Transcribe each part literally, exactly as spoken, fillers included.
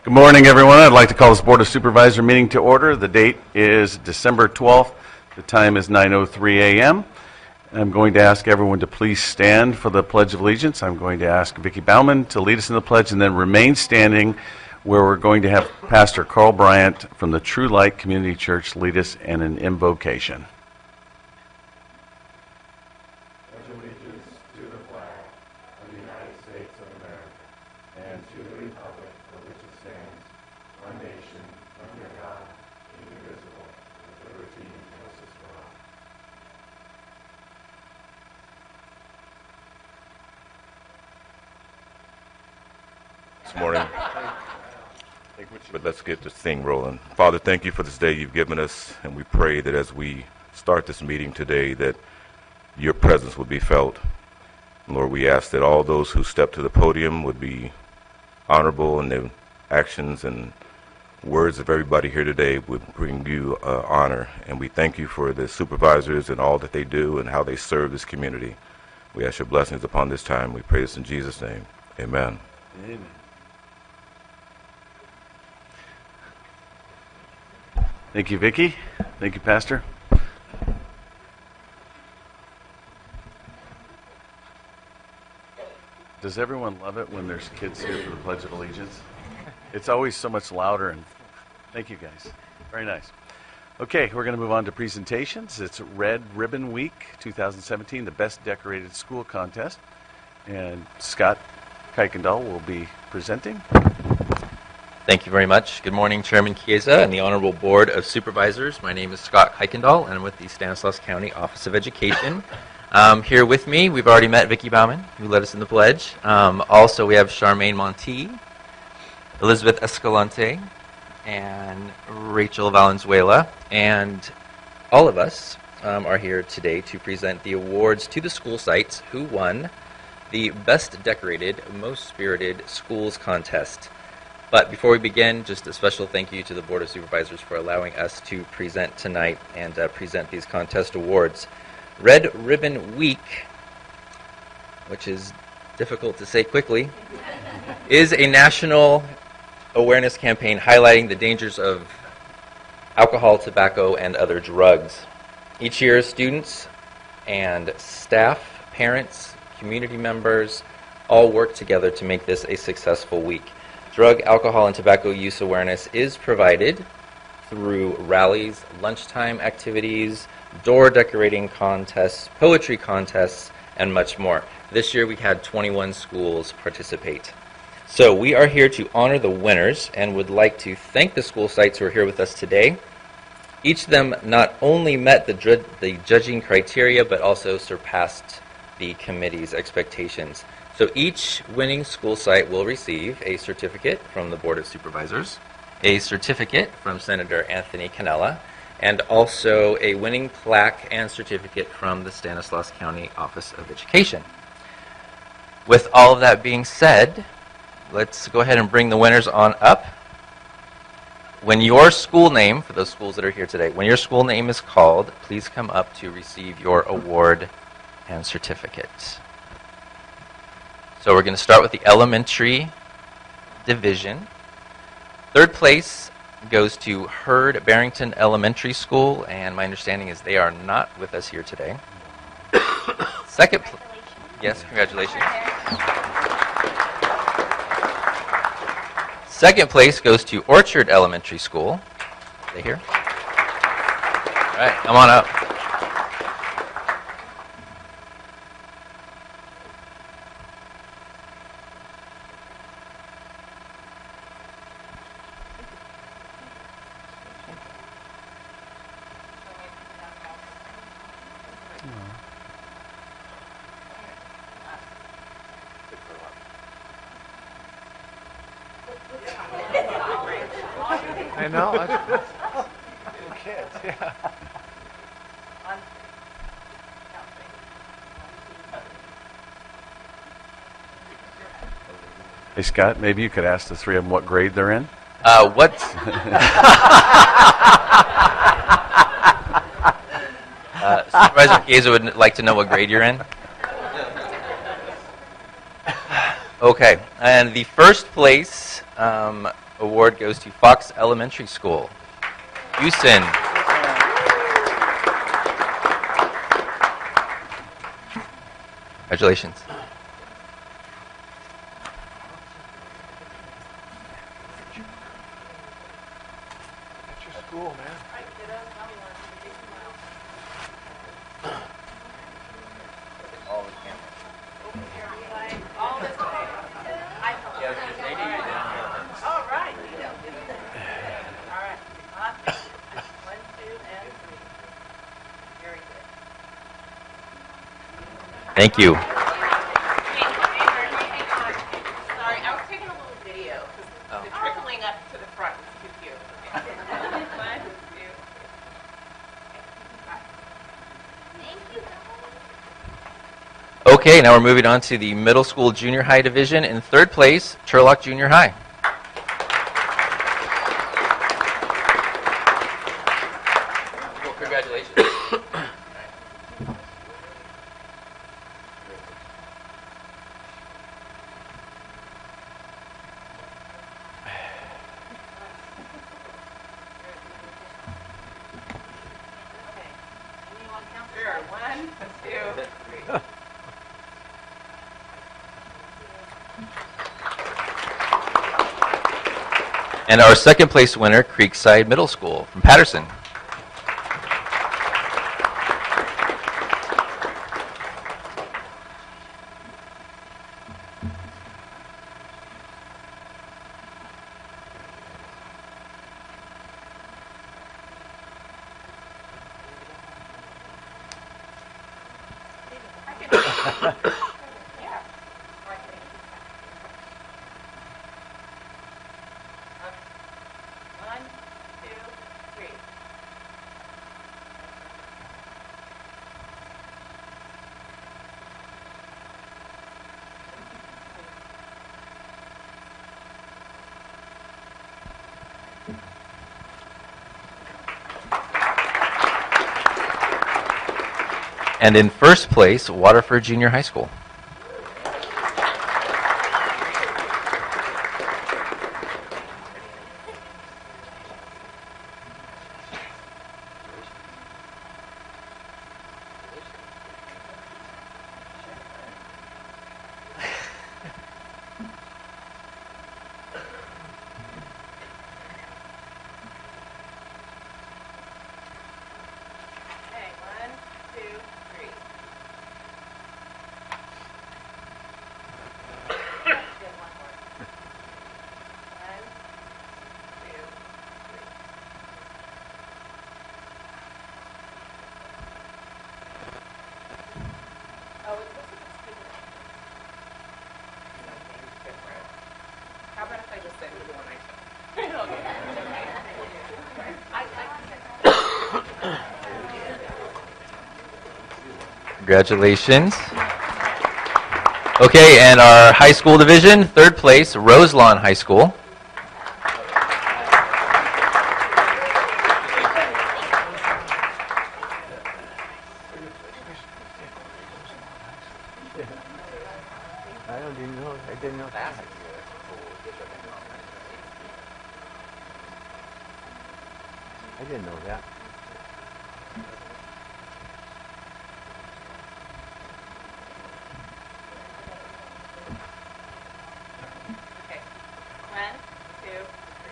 Good morning, everyone. I'd like to call this Board of Supervisor meeting to order. The date is December twelfth. The time is nine oh three a m I'm going to ask everyone to please stand for the Pledge of Allegiance. I'm going to ask Vicki Bauman to lead us in the pledge and then remain standing, where we're going to have Pastor Carl Bryant from the True Light Community Church lead us in an invocation. This morning, but let's get this thing rolling. Father, thank you for this day you've given us, and we pray that as we start this meeting today, that your presence would be felt. Lord, we ask that all those who step to the podium would be honorable in their actions, and words of everybody here today would bring you uh, honor. And we thank you for the supervisors and all that they do and how they serve this community. We ask your blessings upon this time. We pray this in Jesus' name. Amen. Amen. Thank you, Vicki. Thank you, Pastor. Does everyone love it when there's kids here for the Pledge of Allegiance? It's always so much louder, and thank you, guys. Very nice. Okay, we're going to move on to presentations. It's Red Ribbon Week twenty seventeen, the Best Decorated School Contest, and Scott Kuykendall will be presenting. Thank you very much. Good morning, Chairman Chiesa and the Honorable Board of Supervisors. My name is Scott Kuykendall, and I'm with the Stanislaus County Office of Education. Um, here with me, we've already met Vicki Bauman, who led us in the pledge. Um, also, we have Charmaine Monti, Elizabeth Escalante, and Rachel Valenzuela. And all of us um, are here today to present the awards to the school sites who won the Best Decorated, Most Spirited Schools Contest. But before we begin, just a special thank you to the Board of Supervisors for allowing us to present tonight and uh, present these contest awards. Red Ribbon Week, which is difficult to say quickly, is a national awareness campaign highlighting the dangers of alcohol, tobacco, and other drugs. Each year, students and staff, parents, community members all work together to make this a successful week. Drug, alcohol, and tobacco use awareness is provided through rallies, lunchtime activities, door decorating contests, poetry contests, and much more. This year we had twenty-one schools participate. So we are here to honor the winners and would like to thank the school sites who are here with us today. Each of them not only met the, dr- the judging criteria, but also surpassed the committee's expectations. So each winning school site will receive a certificate from the Board of Supervisors, a certificate from Senator Anthony Cannella, and also a winning plaque and certificate from the Stanislaus County Office of Education. With all of that being said, let's go ahead and bring the winners on up. When your school name, for those schools that are here today, when your school name is called, please come up to receive your award and certificate. So we're going to start with the elementary division. Third place goes to Hurd Barrington Elementary School, and my understanding is they are not with us here today. Second, pl- yes, congratulations. Second place goes to Orchard Elementary School. Are they here? All right, come on up. I know. Little kids, yeah. Hey, Scott, maybe you could ask the three of them what grade they're in? Uh, what? uh, Supervisor Chiesa would like to know what grade you're in. Okay, and the first place um, award goes to Fox Elementary School. Houston. Congratulations. That's your school, man. Thank you. Sorry, I was taking a little video because the trickling up to the front was too cute. One, two. Thank you. Okay, now we're moving on to the middle school junior high division. In third place, Turlock Junior High. Well, congratulations. Anyone count? Sure. One, two, three. And our second place winner, Creekside Middle School from Patterson. Yeah. One, two, three. And in first place, Waterford Junior High School. Okay, one, two, three. Good, one more. One, two, three. Oh, this is a student. Different. How about if I just send you the one I took? Okay. I, I, Congratulations. Okay, and our high school division, third place, Roselawn High School. I don't even know. I didn't know that. I didn't know that. Okay. One, two, three.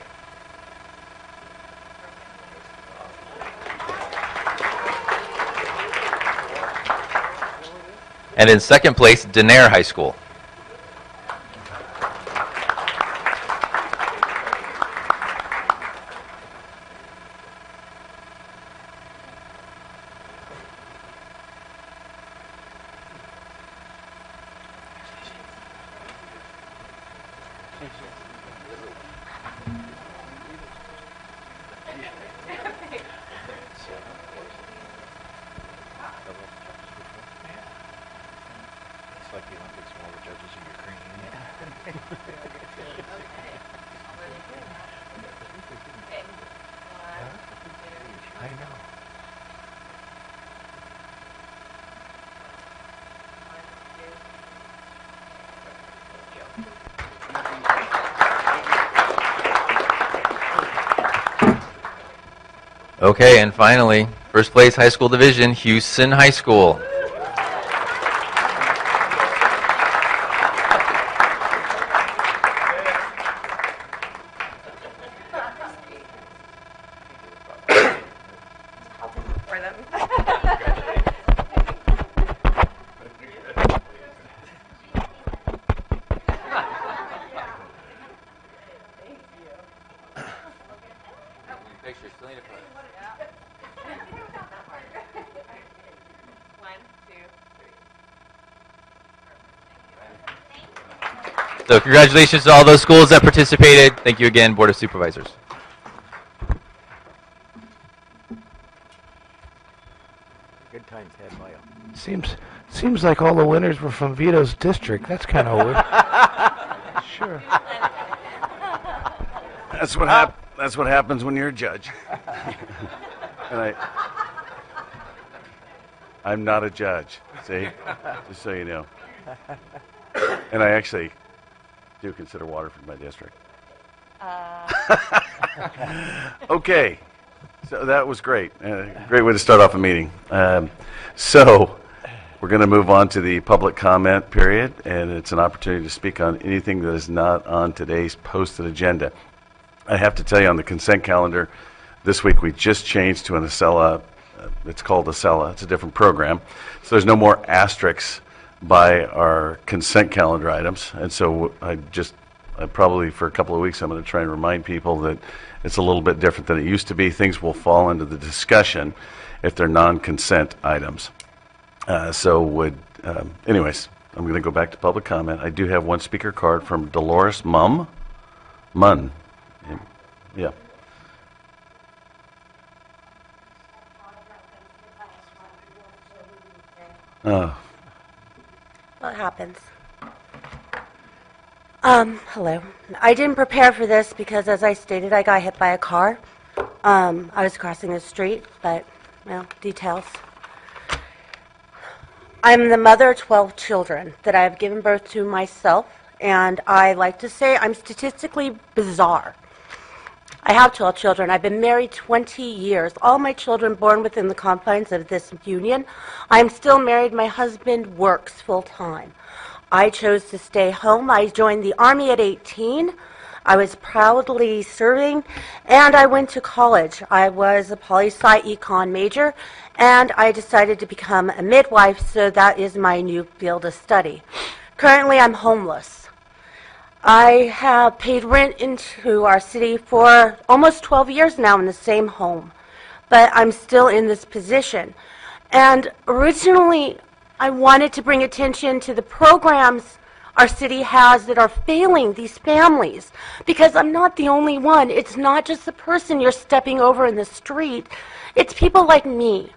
And in second place, Denair High School. It's like the Olympics when all the judges are Ukrainian. Okay. One, two, I know. one, two. Okay, and finally, first place high school division, Houston High School. For them. One, two, three. So congratulations to all those schools that participated. Thank you again, Board of Supervisors. Good times had by 'em. Seems seems like all the winners were from Vito's district. That's kind of weird. Sure. That's what hap- That's what happens when you're a judge. And I, I'm not a judge. See, just so you know. And I actually do consider Waterford my district. Okay, so that was great. Uh, great way to start off a meeting. Um, so we're going to move on to the public comment period, and it's an opportunity to speak on anything that is not on today's posted agenda. I have to tell you, on the consent calendar, this week we just changed to an Acela. Uh, it's called Acela. It's a different program. So there's no more asterisks by our consent calendar items. And so I just, I probably for a couple of weeks, I'm going to try and remind people that it's a little bit different than it used to be. Things will fall into the discussion if they're non-consent items. Uh, so would, um, anyways, I'm going to go back to public comment. I do have one speaker card from Dolores Mum. Munn. Yeah. Oh. Well, it happens. Um, hello. I didn't prepare for this because, as I stated, I got hit by a car. Um, I was crossing the street, but, well, details. I'm the mother of twelve children that I have given birth to myself, and I like to say I'm statistically bizarre. I have twelve children. I've been married twenty years. All my children born within the confines of this union. I'm still married. My husband works full-time. I chose to stay home. I joined the Army at eighteen. I was proudly serving, and I went to college. I was a poli-sci econ major, and I decided to become a midwife, so that is my new field of study. Currently, I'm homeless. I have paid rent into our city for almost twelve years now in the same home, but I'm still in this position. And originally, I wanted to bring attention to the programs our city has that are failing these families, because I'm not the only one. It's not just the person you're stepping over in the street. It's people like me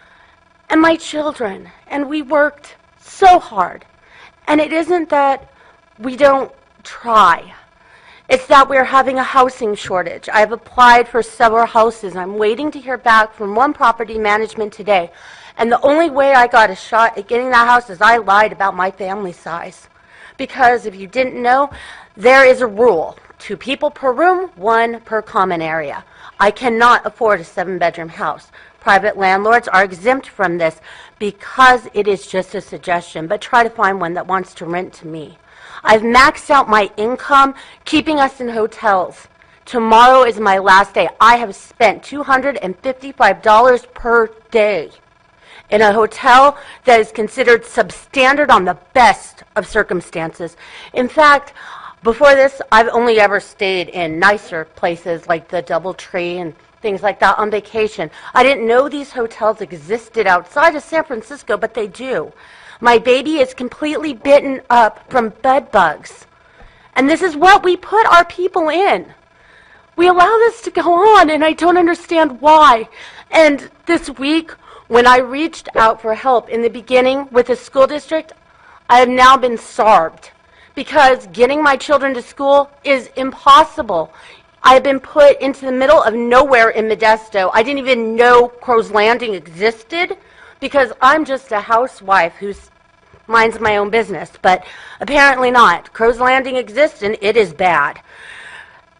and my children, and we worked so hard. And it isn't that we don't try. It's that we're having a housing shortage. I've applied for several houses. I'm waiting to hear back from one property management today. And the only way I got a shot at getting that house is I lied about my family size. Because if you didn't know, there is a rule. Two people per room, one per common area. I cannot afford a seven-bedroom house. Private landlords are exempt from this because it is just a suggestion, but try to find one that wants to rent to me. I've maxed out my income keeping us in hotels. Tomorrow is my last day. I have spent two hundred fifty-five dollars per day in a hotel that is considered substandard on the best of circumstances. In fact, before this, I've only ever stayed in nicer places like the DoubleTree and things like that on vacation. I didn't know these hotels existed outside of San Francisco, but they do. My baby is completely bitten up from bed bugs. And this is what we put our people in. We allow this to go on, and I don't understand why. And this week, when I reached out for help in the beginning with the school district, I have now been starved because getting my children to school is impossible. I have been put into the middle of nowhere in Modesto. I didn't even know Crow's Landing existed because I'm just a housewife who minds my own business, but apparently not. Crow's Landing exists, and it is bad.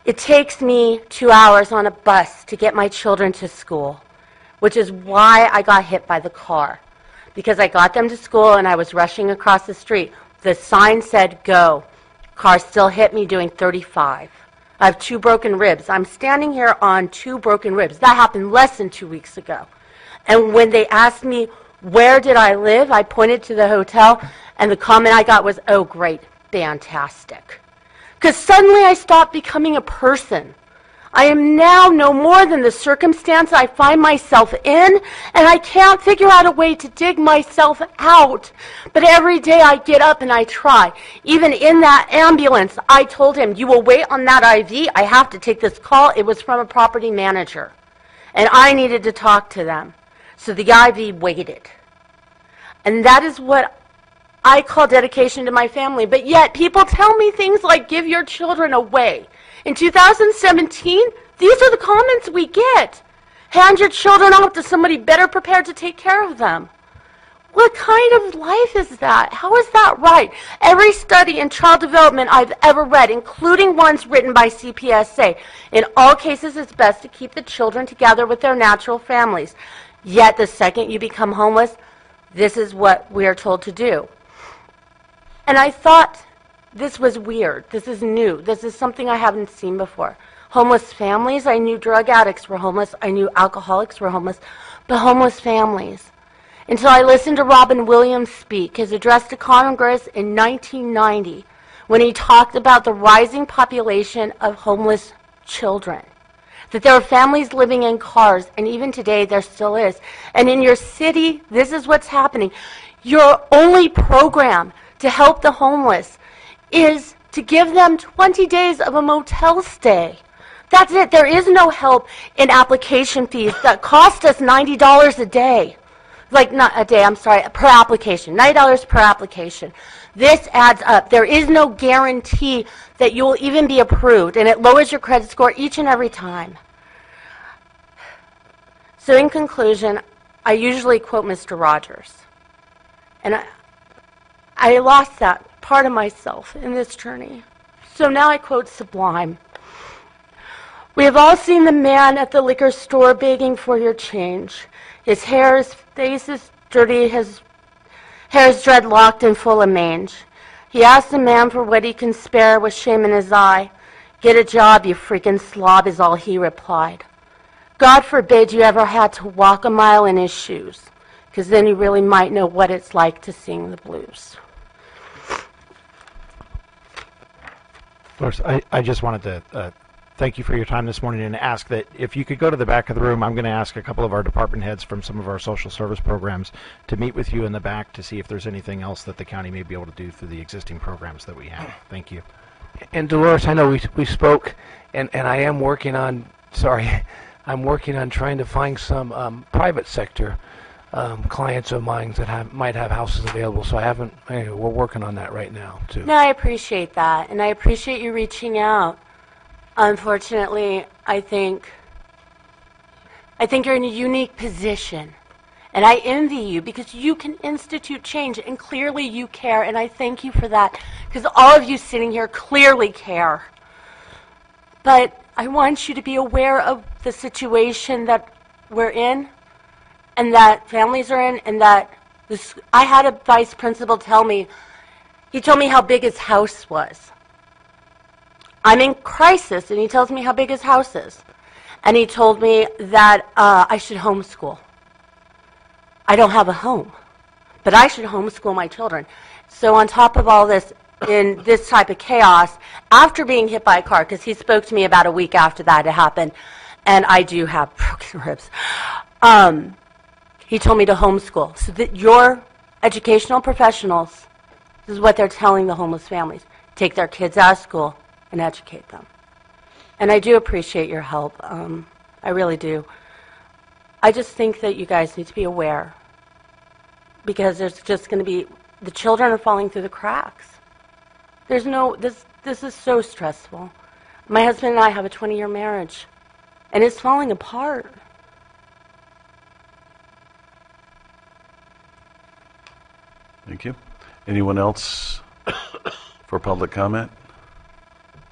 It takes me two hours on a bus to get my children to school, which is why I got hit by the car. Because I got them to school and I was rushing across the street. The sign said, go. Car still hit me doing thirty-five. I have two broken ribs. I'm standing here on two broken ribs. That happened less than two weeks ago. And when they asked me, where did I live? I pointed to the hotel, and the comment I got was, oh, great, fantastic. Because suddenly I stopped becoming a person. I am now no more than the circumstance I find myself in, and I can't figure out a way to dig myself out. But every day I get up and I try. Even in that ambulance, I told him, you will wait on that I V. I have to take this call. It was from a property manager, and I needed to talk to them. So the I V waited. And that is what I call dedication to my family. But yet people tell me things like, give your children away. In two thousand seventeen, these are the comments we get. Hand your children off to somebody better prepared to take care of them. What kind of life is that? How is that right? Every study in child development I've ever read, including ones written by C P S A, in all cases it's best to keep the children together with their natural families. Yet the second you become homeless, this is what we are told to do. And I thought this was weird. This is new. This is something I haven't seen before. Homeless families, I knew drug addicts were homeless. I knew alcoholics were homeless. But homeless families. Until I listened to Robin Williams speak, his address to Congress in nineteen ninety, when he talked about the rising population of homeless children. That there are families living in cars, and even today there still is. And in your city, this is what's happening. Your only program to help the homeless is to give them twenty days of a motel stay. That's it. There is no help in application fees that cost us ninety dollars a day. Like, not a day, I'm sorry, per application. ninety dollars per application. This adds up. There is no guarantee that you will even be approved, and it lowers your credit score each and every time. So in conclusion, I usually quote Mister Rogers. And I, I lost that part of myself in this journey. So now I quote Sublime. We have all seen the man at the liquor store begging for your change. His hair, his face is dirty, his hair is dreadlocked and full of mange. He asks the man for what he can spare with shame in his eye. Get a job, you freaking slob, is all he replied. God forbid you ever had to walk a mile in his shoes, because then you really might know what it's like to sing the blues. Doris, I, I just wanted to uh, thank you for your time this morning and ask that if you could go to the back of the room, I'm going to ask a couple of our department heads from some of our social service programs to meet with you in the back to see if there's anything else that the county may be able to do through the existing programs that we have. Thank you. And Dolores, I know we we spoke, and, and I am working on, sorry, I'm working on trying to find some um, private sector um, clients of mine that have, might have houses available. So I haven't, anyway, we're working on that right now, too. No, I appreciate that, and I appreciate you reaching out. Unfortunately, I think, I think you're in a unique position, and I envy you because you can institute change, and clearly you care, and I thank you for that, because all of you sitting here clearly care. But I want you to be aware of the situation that we're in, and that families are in, and that this, I had a vice principal tell me, he told me how big his house was. I'm in crisis, and he tells me how big his house is. And he told me that uh, I should homeschool. I don't have a home, but I should homeschool my children. So on top of all this, in this type of chaos, after being hit by a car, because he spoke to me about a week after that it happened, and I do have broken ribs, um, he told me to homeschool. So that your educational professionals, this is what they're telling the homeless families, take their kids out of school and educate them. And I do appreciate your help. Um, I really do. I just think that you guys need to be aware, because there's just going to be, the children are falling through the cracks. There's no, this, this is so stressful. My husband and I have a twenty-year marriage, and it's falling apart. Thank you. Anyone else for public comment?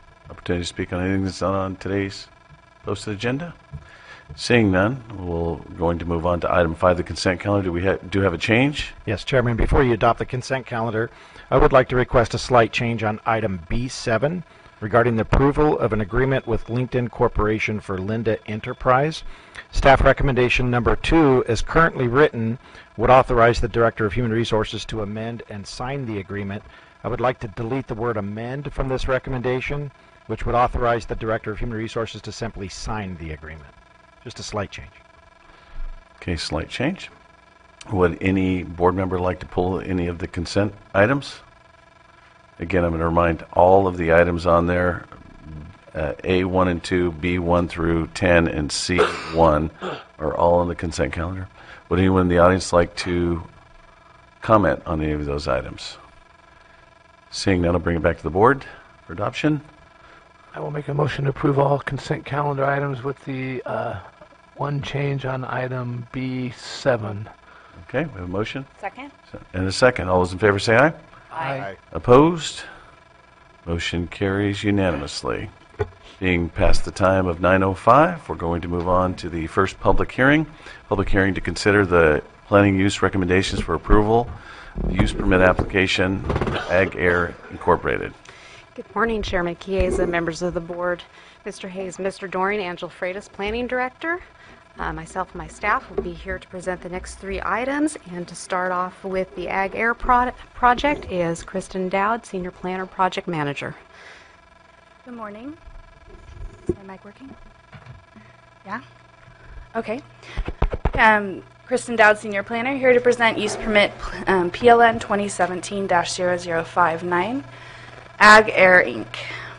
opportunity to speak on anything that's not on today's posted agenda? Seeing none, we're going to move on to item five, the consent calendar. Do we ha- do have a change? Yes, Chairman, before you adopt the consent calendar, I would like to request a slight change on item B seven regarding the approval of an agreement with LinkedIn Corporation for Linda Enterprise. Staff recommendation number two, as currently written, would authorize the Director of Human Resources to amend and sign the agreement. I would like to delete the word amend from this recommendation, which would authorize the Director of Human Resources to simply sign the agreement. Just a slight change. Okay, slight change. Would any board member like to pull any of the consent items? Again, I'm going to remind all of the items on there, uh, A one and two, B one through ten, and C one are all on the consent calendar. Would anyone in the audience like to comment on any of those items? Seeing none, I'll bring it back to the board for adoption. I will make a motion to approve all consent calendar items with the uh, one change on item B seven. Okay, we have a motion Second? and a second. All those in favor say aye. Aye. Opposed? Motion carries unanimously. Being past the time of nine oh five, we're going to move on to the first public hearing. Public hearing to consider the planning use recommendations for approval, the use permit application, Ag Air Incorporated. Good morning, Chairman Chiesa, members of the board, Mister Hayes, Mister Doring, Angela Freitas, Planning Director. Uh, myself and my staff will be here to present the next three items. And to start off with the Ag Air pro- project is Kristen Dowd, Senior Planner, Project Manager. Good morning. Is my mic working? Yeah? Okay. Um, Kristen Dowd, Senior Planner, here to present use permit um, P L N twenty seventeen dash zero zero five nine, Ag Air Incorporated.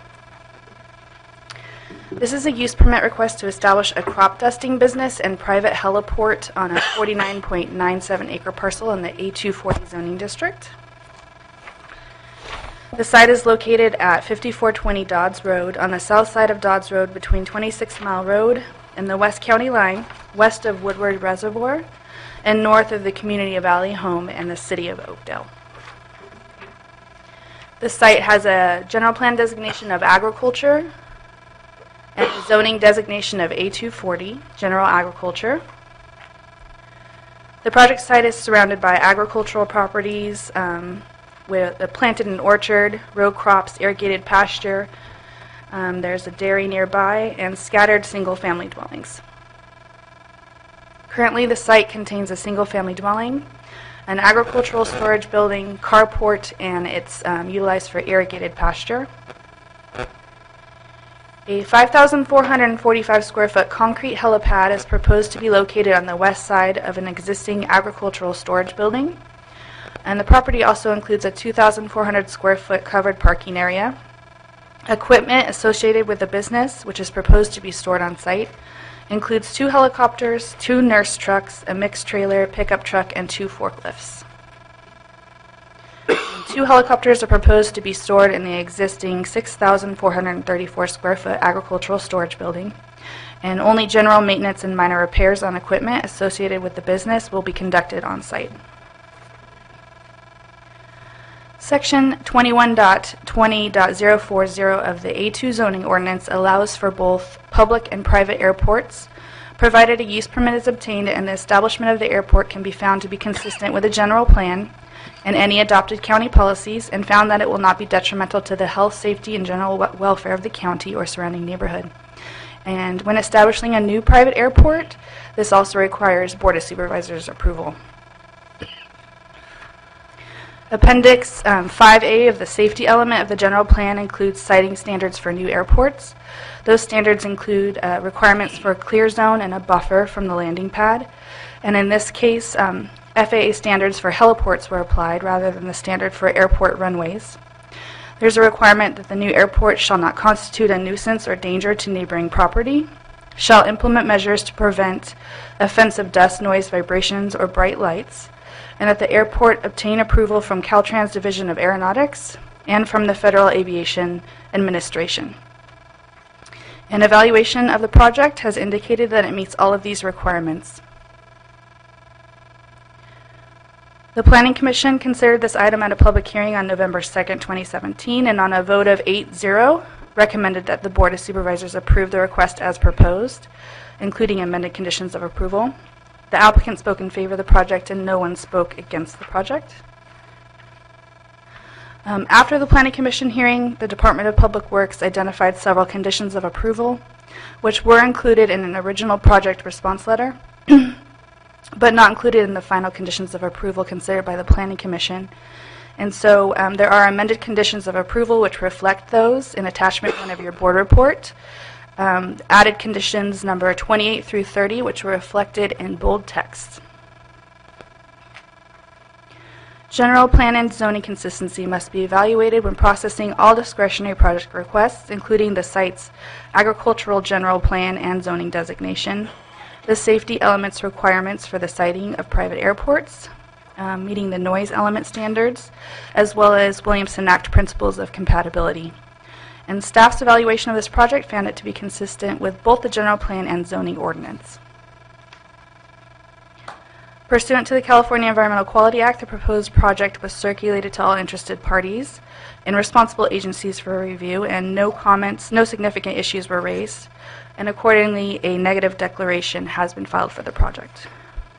This is a use permit request to establish a crop dusting business and private heliport on a forty-nine point nine seven acre parcel in the A two forty zoning district. The site is located at fifty-four twenty Dodds Road on the south side of Dodds Road between twenty-six Mile Road and the West County line, west of Woodward Reservoir, and north of the Community Valley Home and the City of Oakdale. The site has a general plan designation of agriculture and a zoning designation of A two forty, general agriculture. The project site is surrounded by agricultural properties um, with a planted an orchard, row crops, irrigated pasture. Um, there's a dairy nearby and scattered single-family dwellings. Currently, the site contains a single-family dwelling, an agricultural storage building, carport, and it's um, utilized for irrigated pasture. A five thousand four hundred forty-five square foot concrete helipad is proposed to be located on the west side of an existing agricultural storage building. And the property also includes a two thousand four hundred square foot covered parking area. Equipment associated with the business, which is proposed to be stored on site, includes two helicopters, two nurse trucks, a mixed trailer, pickup truck, and two forklifts. Two helicopters are proposed to be stored in the existing six thousand four hundred thirty-four square foot agricultural storage building, and only general maintenance and minor repairs on equipment associated with the business will be conducted on site. Section twenty-one point twenty point zero forty of the A two zoning ordinance allows for both public and private airports, provided a use permit is obtained and the establishment of the airport can be found to be consistent with the general plan and any adopted county policies, and found that it will not be detrimental to the health, safety, and general we- welfare of the county or surrounding neighborhood. And when establishing a new private airport, this also requires Board of Supervisors approval. Appendix um, five A of the safety element of the general plan includes siting standards for new airports. Those standards include uh, requirements for a clear zone and a buffer from the landing pad. And in this case, um, F A A standards for heliports were applied rather than the standard for airport runways. There's a requirement that the new airport shall not constitute a nuisance or danger to neighboring property, shall implement measures to prevent offensive dust, noise, vibrations, or bright lights, and that the airport obtain approval from Caltrans Division of Aeronautics and from the Federal Aviation Administration. An evaluation of the project has indicated that it meets all of these requirements. The Planning Commission considered this item at a public hearing on November second, twenty seventeen, and on a vote of eight zero, recommended that the Board of Supervisors approve the request as proposed, including amended conditions of approval. The applicant spoke in favor of the project, and no one spoke against the project. Um, after the Planning Commission hearing, the Department of Public Works identified several conditions of approval, which were included in an original project response letter, but not included in the final conditions of approval considered by the Planning Commission. And so um, there are amended conditions of approval which reflect those in attachment one of your board report. Um, added conditions number twenty-eight through thirty, which were reflected in bold text. General plan and zoning consistency must be evaluated when processing all discretionary project requests, including the site's agricultural general plan and zoning designation, the safety elements requirements for the siting of private airports, um, meeting the noise element standards, as well as Williamson Act principles of compatibility. And staff's evaluation of this project found it to be consistent with both the general plan and zoning ordinance. Pursuant to the California Environmental Quality Act, the proposed project was circulated to all interested parties and responsible agencies for review, and no comments, no significant issues were raised, and accordingly, a negative declaration has been filed for the project.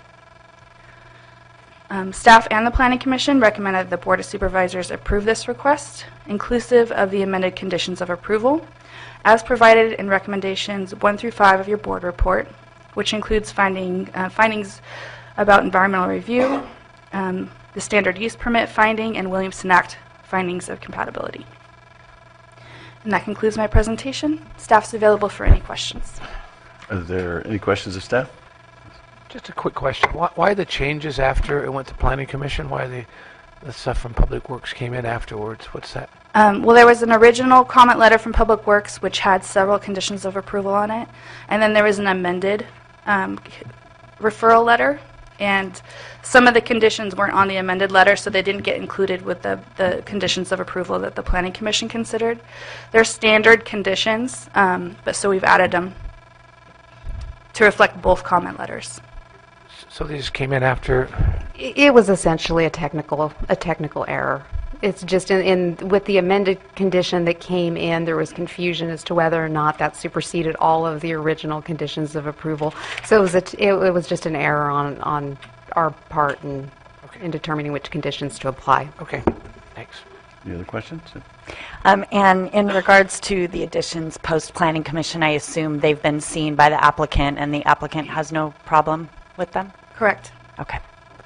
Um, staff and the Planning Commission recommend that the Board of Supervisors approve this request, inclusive of the amended conditions of approval, as provided in recommendations one through five of your board report, which includes finding, uh, findings about environmental review, um, the standard use permit finding, and Williamson Act findings of compatibility. And that concludes my presentation. Staff's available for any questions. Are there any questions of staff? Just a quick question. Why, why the changes after it went to Planning Commission? Why the, the stuff from Public Works came in afterwards? What's that? Um, well, there was an original comment letter from Public Works which had several conditions of approval on it, and then there was an amended um, referral letter, and some of the conditions weren't on the amended letter, so they didn't get included with the, the conditions of approval that the Planning Commission considered. They're standard conditions, um, but so we've added them to reflect both comment letters. So they just came in after? It it was essentially a technical a technical error. It's just in, in with the amended condition that came in, there was confusion as to whether or not that superseded all of the original conditions of approval. So it was a t- it, it was just an error on on our part in Okay. in determining which conditions to apply. Okay, thanks. Any other questions? Um, and in regards to the additions post-Planning Commission, I assume they've been seen by the applicant and the applicant has no problem with them? Correct. Okay.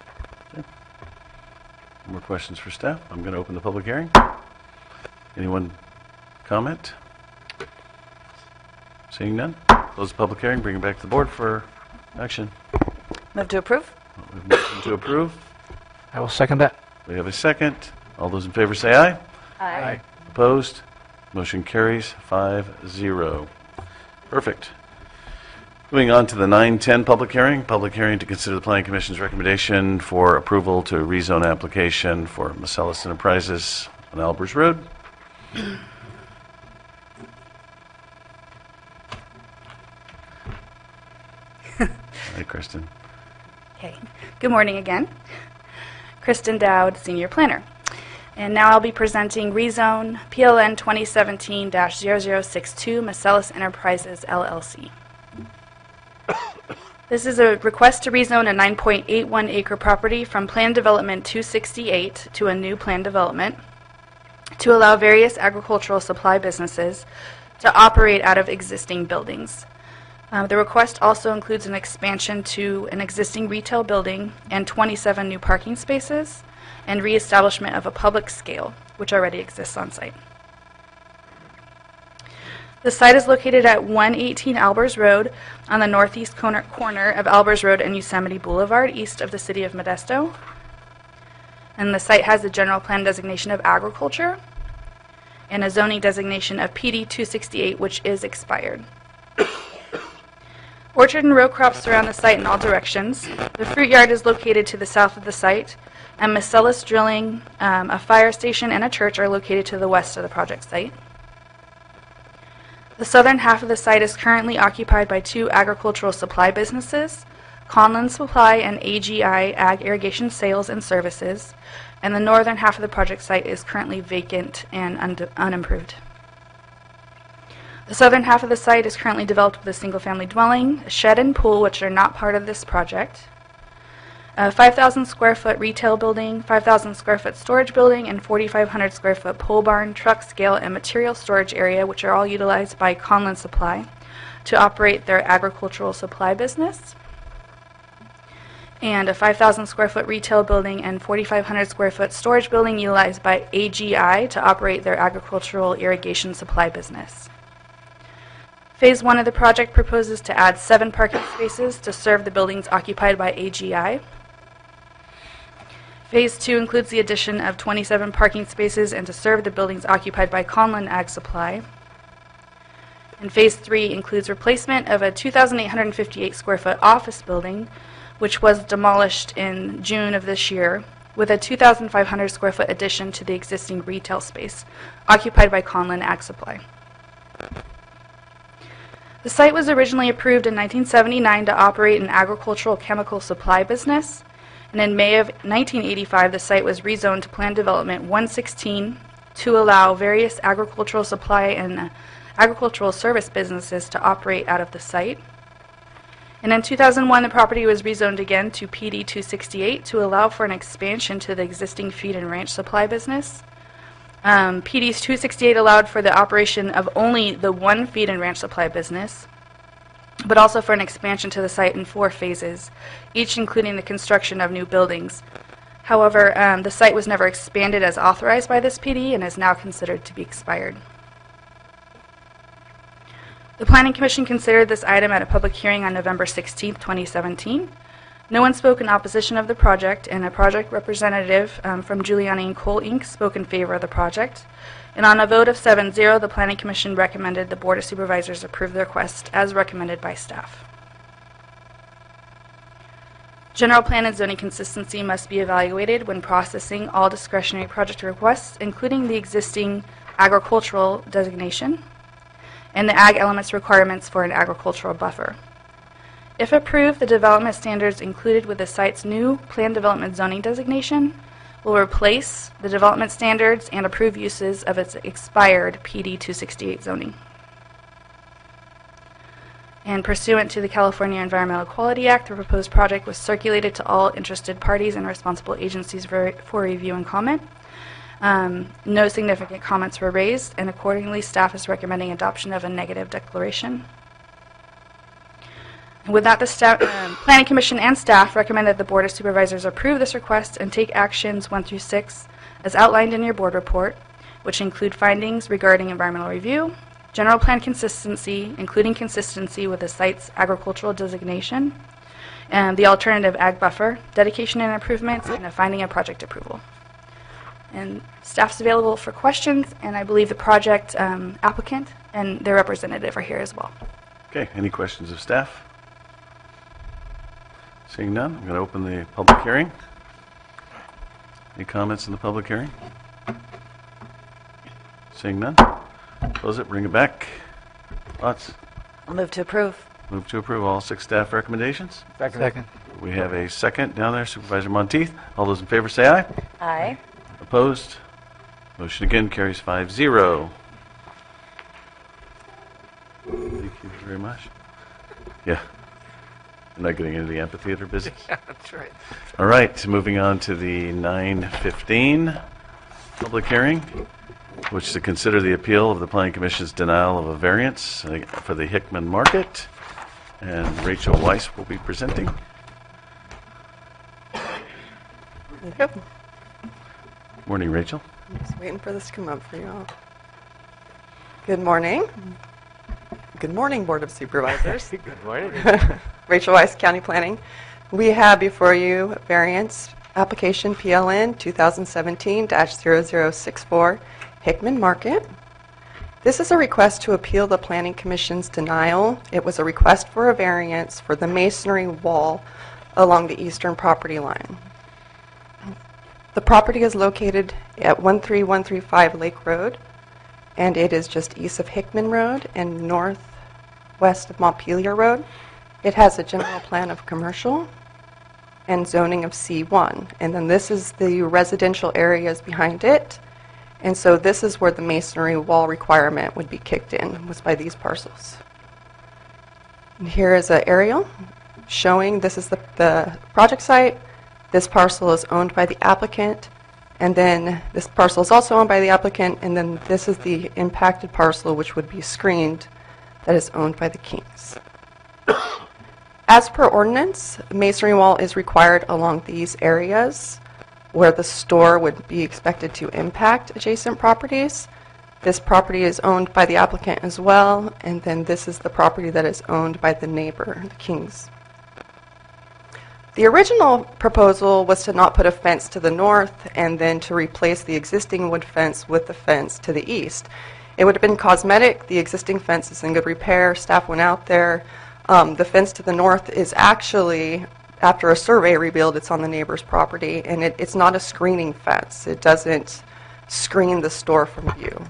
More questions for staff? I'm going to open the public hearing. Anyone comment? Seeing none? Close the public hearing, bring it back to the board for action. Move to approve? We have a motion to approve. I will second that. We have a second. All those in favor say aye. Aye. Opposed? Motion carries five zero. Perfect. Moving on to the nine ten public hearing. Public hearing to consider the Planning Commission's recommendation for approval to rezone application for Marcellus Enterprises on Albers Road. Hi, Kristen. Okay. Good morning again. Kristen Dowd, Senior Planner. And now I'll be presenting rezone P L N twenty seventeen dash zero zero six two Marcellus Enterprises L L C. This is a request to rezone a nine point eight one acre property from Plan Development two sixty-eight to a new plan development to allow various agricultural supply businesses to operate out of existing buildings. Uh, the request also includes an expansion to an existing retail building and twenty-seven new parking spaces and reestablishment of a public scale, which already exists on site. The site is located at one eighteen Albers Road on the northeast corner, corner of Albers Road and Yosemite Boulevard, east of the city of Modesto. And the site has a general plan designation of agriculture and a zoning designation of P D two sixty-eight, which is expired. Orchard and row crops surround the site in all directions. The fruit yard is located to the south of the site, and Marcellus Drilling, um, a fire station, and a church are located to the west of the project site. The southern half of the site is currently occupied by two agricultural supply businesses, Conlin Supply and A G I Ag Irrigation Sales and Services, and the northern half of the project site is currently vacant and un- unimproved. The southern half of the site is currently developed with a single-family dwelling, a shed and pool, which are not part of this project, a five thousand square foot retail building, five thousand square foot storage building, and forty-five hundred square foot pole barn, truck scale, and material storage area, which are all utilized by Conlin Supply to operate their agricultural supply business, and a five thousand square foot retail building and forty-five hundred square foot storage building utilized by A G I to operate their agricultural irrigation supply business. Phase one of the project proposes to add seven parking spaces to serve the buildings occupied by A G I. Phase two includes the addition of twenty-seven parking spaces and to serve the buildings occupied by Conlin Ag Supply. And phase three includes replacement of a two thousand eight hundred fifty-eight square foot office building, which was demolished in June of this year, with a two thousand five hundred square foot addition to the existing retail space occupied by Conlin Ag Supply. The site was originally approved in nineteen seventy-nine to operate an agricultural chemical supply business, and in May of nineteen eighty-five the site was rezoned to Plan Development one sixteen to allow various agricultural supply and uh, agricultural service businesses to operate out of the site. And in two thousand one the property was rezoned again to P D two sixty-eight to allow for an expansion to the existing feed and ranch supply business. Um, P D two sixty-eight allowed for the operation of only the one feed and ranch supply business, but also for an expansion to the site in four phases, each including the construction of new buildings. However, um, the site was never expanded as authorized by this P D and is now considered to be expired. The Planning Commission considered this item at a public hearing on November sixteenth, twenty seventeen. No one spoke in opposition of the project, and a project representative um, from Giuliani and Cole Incorporated spoke in favor of the project. And on a vote of seven zero, the Planning Commission recommended the Board of Supervisors approve the request as recommended by staff. General plan and zoning consistency must be evaluated when processing all discretionary project requests, including the existing agricultural designation and the ag elements requirements for an agricultural buffer. If approved, the development standards included with the site's new planned development zoning designation will replace the development standards and approved uses of its expired P D two sixty-eight zoning. And pursuant to the California Environmental Quality Act, the proposed project was circulated to all interested parties and responsible agencies for, for review and comment. Um, no significant comments were raised, and accordingly, staff is recommending adoption of a negative declaration. And with that, the staff, um, Planning Commission and staff recommend that the Board of Supervisors approve this request and take actions one through six as outlined in your board report, which include findings regarding environmental review, general plan consistency, including consistency with the site's agricultural designation, and the alternative ag buffer, dedication and improvements, and a finding of project approval. And staff's available for questions, and I believe the project um, applicant and their representative are here as well. Okay, any questions of staff? Seeing none, I'm going to open the public hearing. Any comments in the public hearing? Seeing none, close it, bring it back. Thoughts? I'll move to approve. Move to approve all six staff recommendations. Second. Second. We have a second down there, Supervisor Monteith. All those in favor say aye. Aye. Opposed? Motion again carries five zero. Thank you very much. Yeah. I'm not getting into the amphitheater business. Yeah, that's right. All right, moving on to the nine fifteen public hearing, which is to consider the appeal of the Planning Commission's denial of a variance uh, for the Hickman Market. And Rachel Weiss will be presenting. Yep. Morning, Rachel. I'm just waiting for this to come up for you all. Good morning. Good morning, Board of Supervisors. Good morning. Rachel Weiss, County Planning. We have before you variance application P L N twenty seventeen dash zero zero six four Hickman Market. This is a request to appeal the Planning Commission's denial. It was a request for a variance for the masonry wall along the eastern property line. The property is located at one three one three five Lake Road, and it is just east of Hickman Road and northwest of Montpelier Road. It has a general plan of commercial and zoning of C one. And then this is the residential areas behind it. And so this is where the masonry wall requirement would be kicked in, was by these parcels. And here is an aerial showing this is the, the project site. This parcel is owned by the applicant, and then this parcel is also owned by the applicant, and then this is the impacted parcel, which would be screened, that is owned by the Kings. As per ordinance, masonry wall is required along these areas where the store would be expected to impact adjacent properties. This property is owned by the applicant as well, and then this is the property that is owned by the neighbor, the Kings. The original proposal was to not put a fence to the north and then to replace the existing wood fence with the fence to the east. It would have been cosmetic. The existing fence is in good repair. Staff went out there. Um, the fence to the north is actually, after a survey rebuild, it's on the neighbor's property, and it, it's not a screening fence. It doesn't screen the store from view.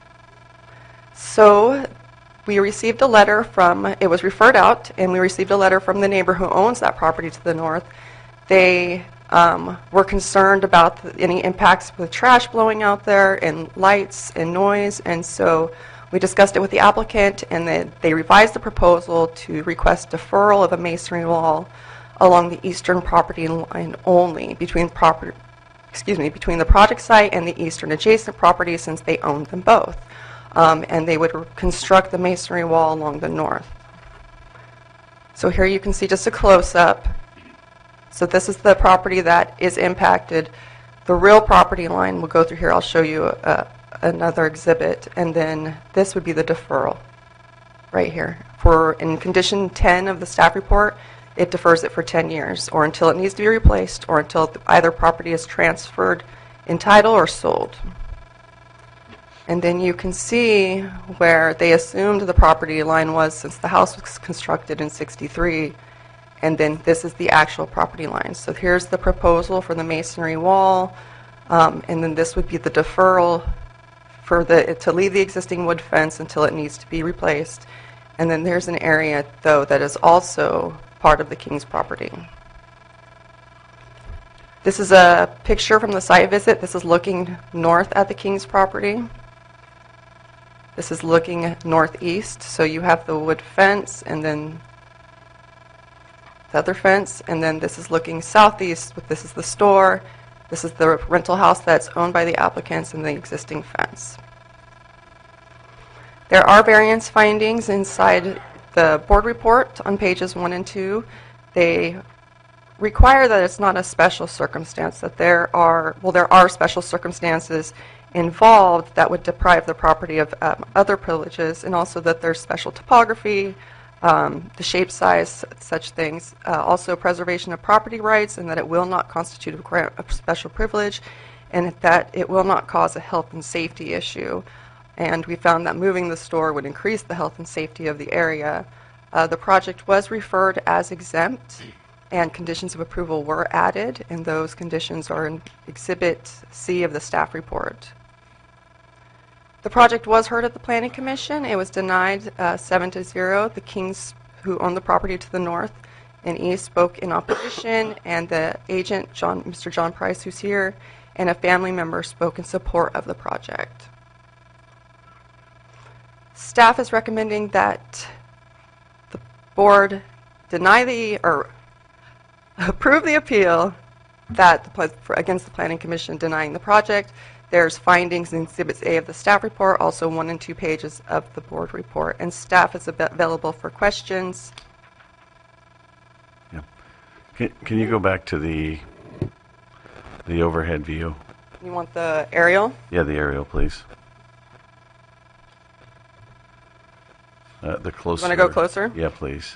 So we received a letter from, it was referred out, and we received a letter from the neighbor who owns that property to the north. They um, were concerned about the, any impacts with trash blowing out there and lights and noise, and so we discussed it with the applicant, and they, they revised the proposal to request deferral of a masonry wall along the eastern property line only between property, excuse me, between the project site and the eastern adjacent property, since they owned them both. Um, and they would construct the masonry wall along the north. So here you can see just a close-up. So this is the property that is impacted. The real property line will go through here. I'll show you a, another exhibit, and then this would be the deferral right here. For in condition ten of the staff report, it defers it for ten years, or until it needs to be replaced, or until either property is transferred in title or sold. And then you can see where they assumed the property line was, since the house was constructed in sixty-three, and then this is the actual property line. So here's the proposal for the masonry wall, um, and then this would be the deferral for the to leave the existing wood fence until it needs to be replaced. And then there's an area, though, that is also part of the King's property. This is a picture from the site visit. This is looking north at the King's property. This is looking northeast, so you have the wood fence and then the other fence, and then this is looking southeast, but this is the store. This is the rental house that's owned by the applicants and the existing fence. There are variance findings inside the board report on pages one and two. They require that it's not a special circumstance, that there are, well, there are special circumstances involved that would deprive the property of um, other privileges, and also that there's special topography, um, the shape, size, such things. Uh, also preservation of property rights, and that it will not constitute a, grant of special privilege, and that it will not cause a health and safety issue. And we found that moving the store would increase the health and safety of the area. Uh, the project was referred as exempt, and conditions of approval were added, and those conditions are in Exhibit C of the staff report. The project was heard at the Planning Commission. It was denied uh, seven to zero. The Kings, who own the property to the north and east, spoke in opposition, and the agent, John, Mister John Price, who's here, and a family member spoke in support of the project. Staff is recommending that the board deny the, or approve the appeal that the, for, against the Planning Commission denying the project. There's findings in Exhibits A of the staff report, also one and two pages of the board report, and staff is available for questions. Yeah. Can, can you go back to the the overhead view? You want the aerial? Yeah, the aerial, please. Uh, the closer. You want to go closer? Yeah, please.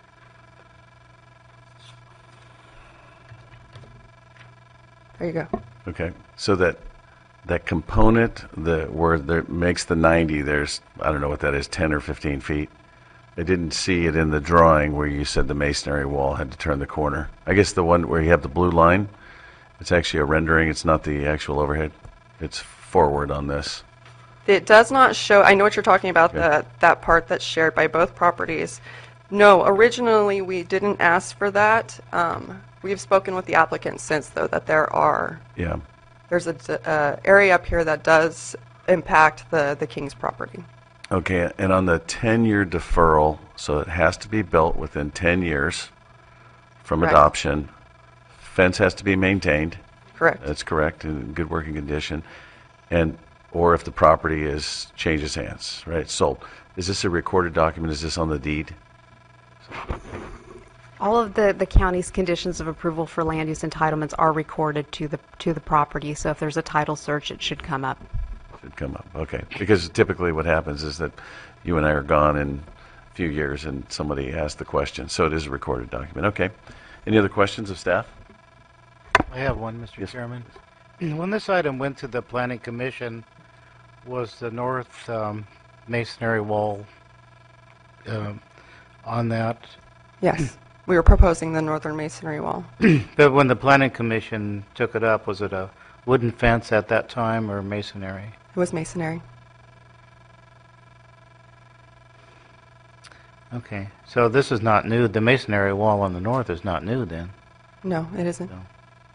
There you go. Okay, so that that component, the where there makes the ninety, there's, I don't know what that is, ten or fifteen feet. I didn't see it in the drawing where you said the masonry wall had to turn the corner. I guess the one where you have the blue line, it's actually a rendering. It's not the actual overhead. It's forward on this. It does not show, I know what you're talking about, Okay. the, that part that's shared by both properties. No, originally we didn't ask for that. Um, we've spoken with the applicant since, though, that there are Yeah. there's a d- uh, area up here that does impact the, the King's property. Okay, and on the ten-year deferral, so it has to be built within ten years from Correct. adoption. Fence has to be maintained. Correct. That's correct, in good working condition. And, or if the property is, changes hands, right, sold. Is this a recorded document? Is this on the deed? All of the, the county's conditions of approval for land use entitlements are recorded to the, to the property, so if there's a title search, it should come up. Should come up, okay. Because typically what happens is that you and I are gone in a few years and somebody asked the question, so it is a recorded document, okay. Any other questions of staff? I have one, Mister Yes. Chairman. When this item went to the Planning Commission, was the north um, masonry wall um, on that? Yes. We were proposing the northern masonry wall. But when the Planning Commission took it up, was it a wooden fence at that time or masonry? It was masonry. Okay, so this is not new. The masonry wall on the north is not new then? No, it isn't. No.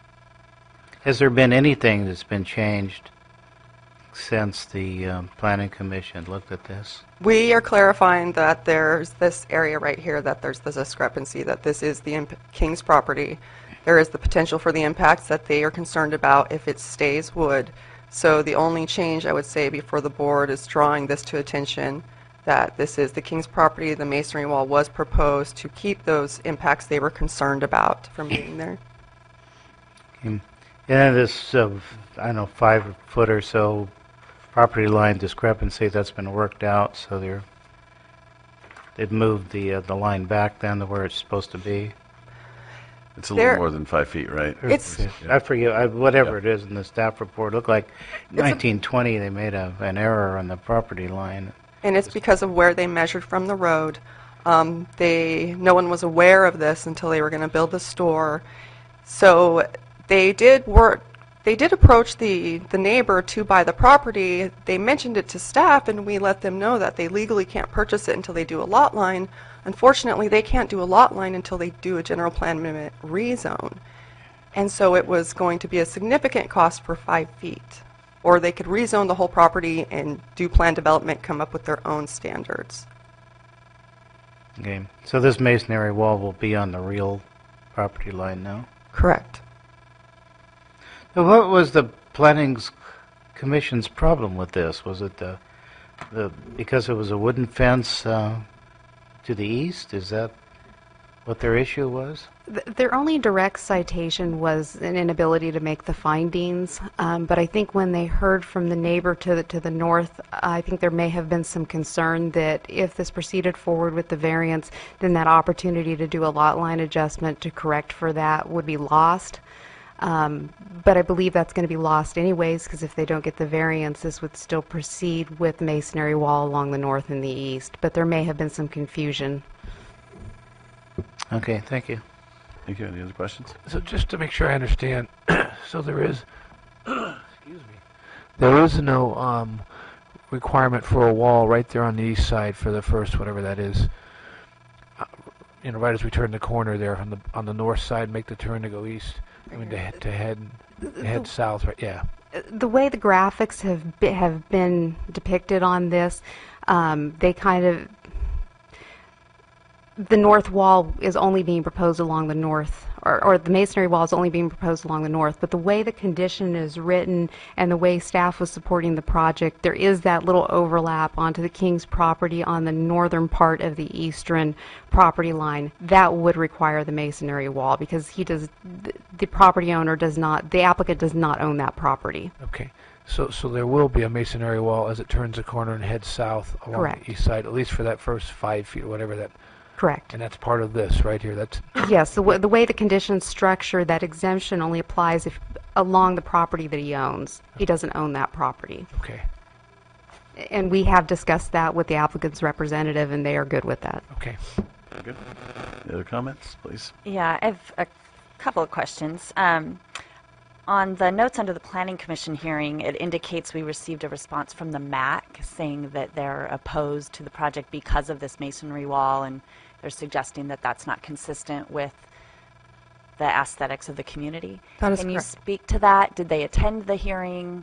Has there been anything that's been changed since the um, Planning Commission looked at this? We are clarifying that there's this area right here, that there's this discrepancy, that this is the imp- King's property. There is the potential for the impacts that they are concerned about if it stays wood. So the only change I would say before the board is drawing this to attention, that this is the King's property. The masonry wall was proposed to keep those impacts they were concerned about from being there. Okay. And this, uh, I don't know, five foot or so property line discrepancy, that's been worked out, so they're, they've moved the, uh, the line back then to where it's supposed to be. It's a There- little more than five feet, right? It's- I forget, I, whatever Yeah. it is in the staff report, looked like nineteen twenty, they made a, an error on the property line. And it's because of where they measured from the road. Um, they, no one was aware of this until they were going to build the store. So they did work, they did approach the, the neighbor to buy the property. They mentioned it to staff, and we let them know that they legally can't purchase it until they do a lot line. Unfortunately, they can't do a lot line until they do a general plan amendment rezone. And so it was going to be a significant cost for five feet. Or they could rezone the whole property and do plan development, come up with their own standards. Okay, so this masonry wall will be on the real property line now? Correct. So what was the planning commission's problem with this? Was it the, the because it was a wooden fence uh, to the east? Is that what their issue was? Th- Their only direct citation was an inability to make the findings, um, but I think when they heard from the neighbor to the, to the north, I think there may have been some concern that if this proceeded forward with the variance, then that opportunity to do a lot line adjustment to correct for that would be lost. Um, but I believe that's going to be lost anyways, because if they don't get the variance, this would still proceed with masonry wall along the north and the east. But there may have been some confusion. Okay, thank you. Thank you. Any other questions? So just to make sure I understand, so there is, excuse me, there is no um, requirement for a wall right there on the east side for the first, whatever that is. Uh, you know, right as we turn the corner there on the on the north side, make the turn to go east. I mean, to head to head, head south, right? Yeah. The way the graphics have be, have been depicted on this, um, they kind of the north wall is only being proposed along the north, or, or the masonry wall is only being proposed along the north. But the way the condition is written and the way staff was supporting the project, there is that little overlap onto the King's property on the northern part of the eastern property line. That would require the masonry wall because he does, the, the property owner does not, the applicant does not own that property. Okay. So so there will be a masonry wall as it turns the corner and heads south along Correct. the east side, at least for that first five feet or whatever that. Correct. And that's part of this right here. That's Yes, the, w- the way the condition's structured, that exemption only applies if along the property that he owns. He doesn't own that property. okay. And we have discussed that with the applicant's representative, and they are good with that. Okay. Good. Any other comments, please? Yeah, I have a couple of questions. Um, on the notes under the Planning Commission hearing, it indicates we received a response from the M A C saying that they're opposed to the project because of this masonry wall, and they're suggesting that that's not consistent with the aesthetics of the community. That is Can you correct. speak to that? Did they attend the hearing?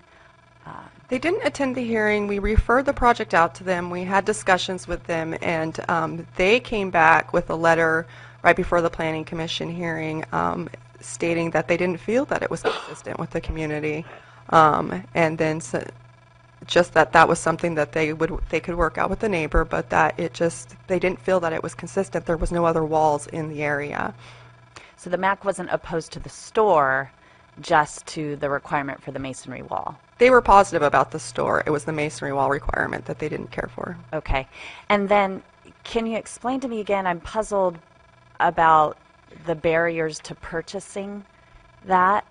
They didn't attend the hearing. We referred the project out to them. We had discussions with them, and um, they came back with a letter right before the Planning Commission hearing um, stating that they didn't feel that it was consistent with the community, um, and then so just that that was something that they would they could work out with the neighbor, but that it just they didn't feel that it was consistent. There was no other walls in the area. So the M A C wasn't opposed to the store, just to the requirement for the masonry wall. They were positive about the store. It was the masonry wall requirement that they didn't care for. Okay. And then can you explain to me again, I'm puzzled about the barriers to purchasing that.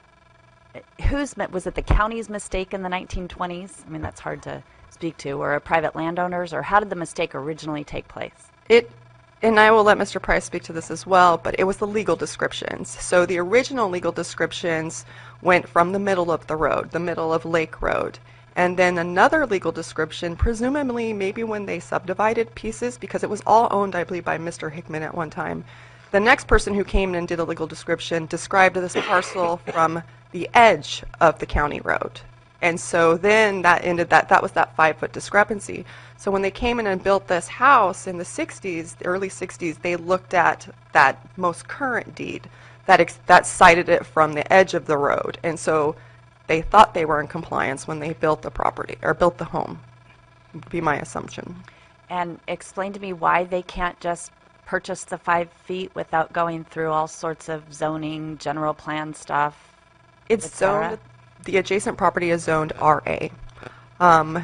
Whose, was it the county's mistake in the nineteen twenties? I mean, that's hard to speak to, or a private landowners, or how did the mistake originally take place? It, and I will let Mister Price speak to this as well, but it was the legal descriptions. So the original legal descriptions went from the middle of the road, the middle of Lake Road. And then another legal description, presumably maybe when they subdivided pieces, because it was all owned, I believe, by Mister Hickman at one time. The next person who came in and did a legal description described this parcel from the edge of the county road. And so then that ended that, that was that five foot discrepancy. So when they came in and built this house in the sixties, the early sixties, they looked at that most current deed that, ex that cited it from the edge of the road. And so they thought they were in compliance when they built the property, or built the home, would be my assumption. And explain to me why they can't just purchase the five feet without going through all sorts of zoning, general plan stuff. It's et cetera? zoned, the adjacent property is zoned R A. Um,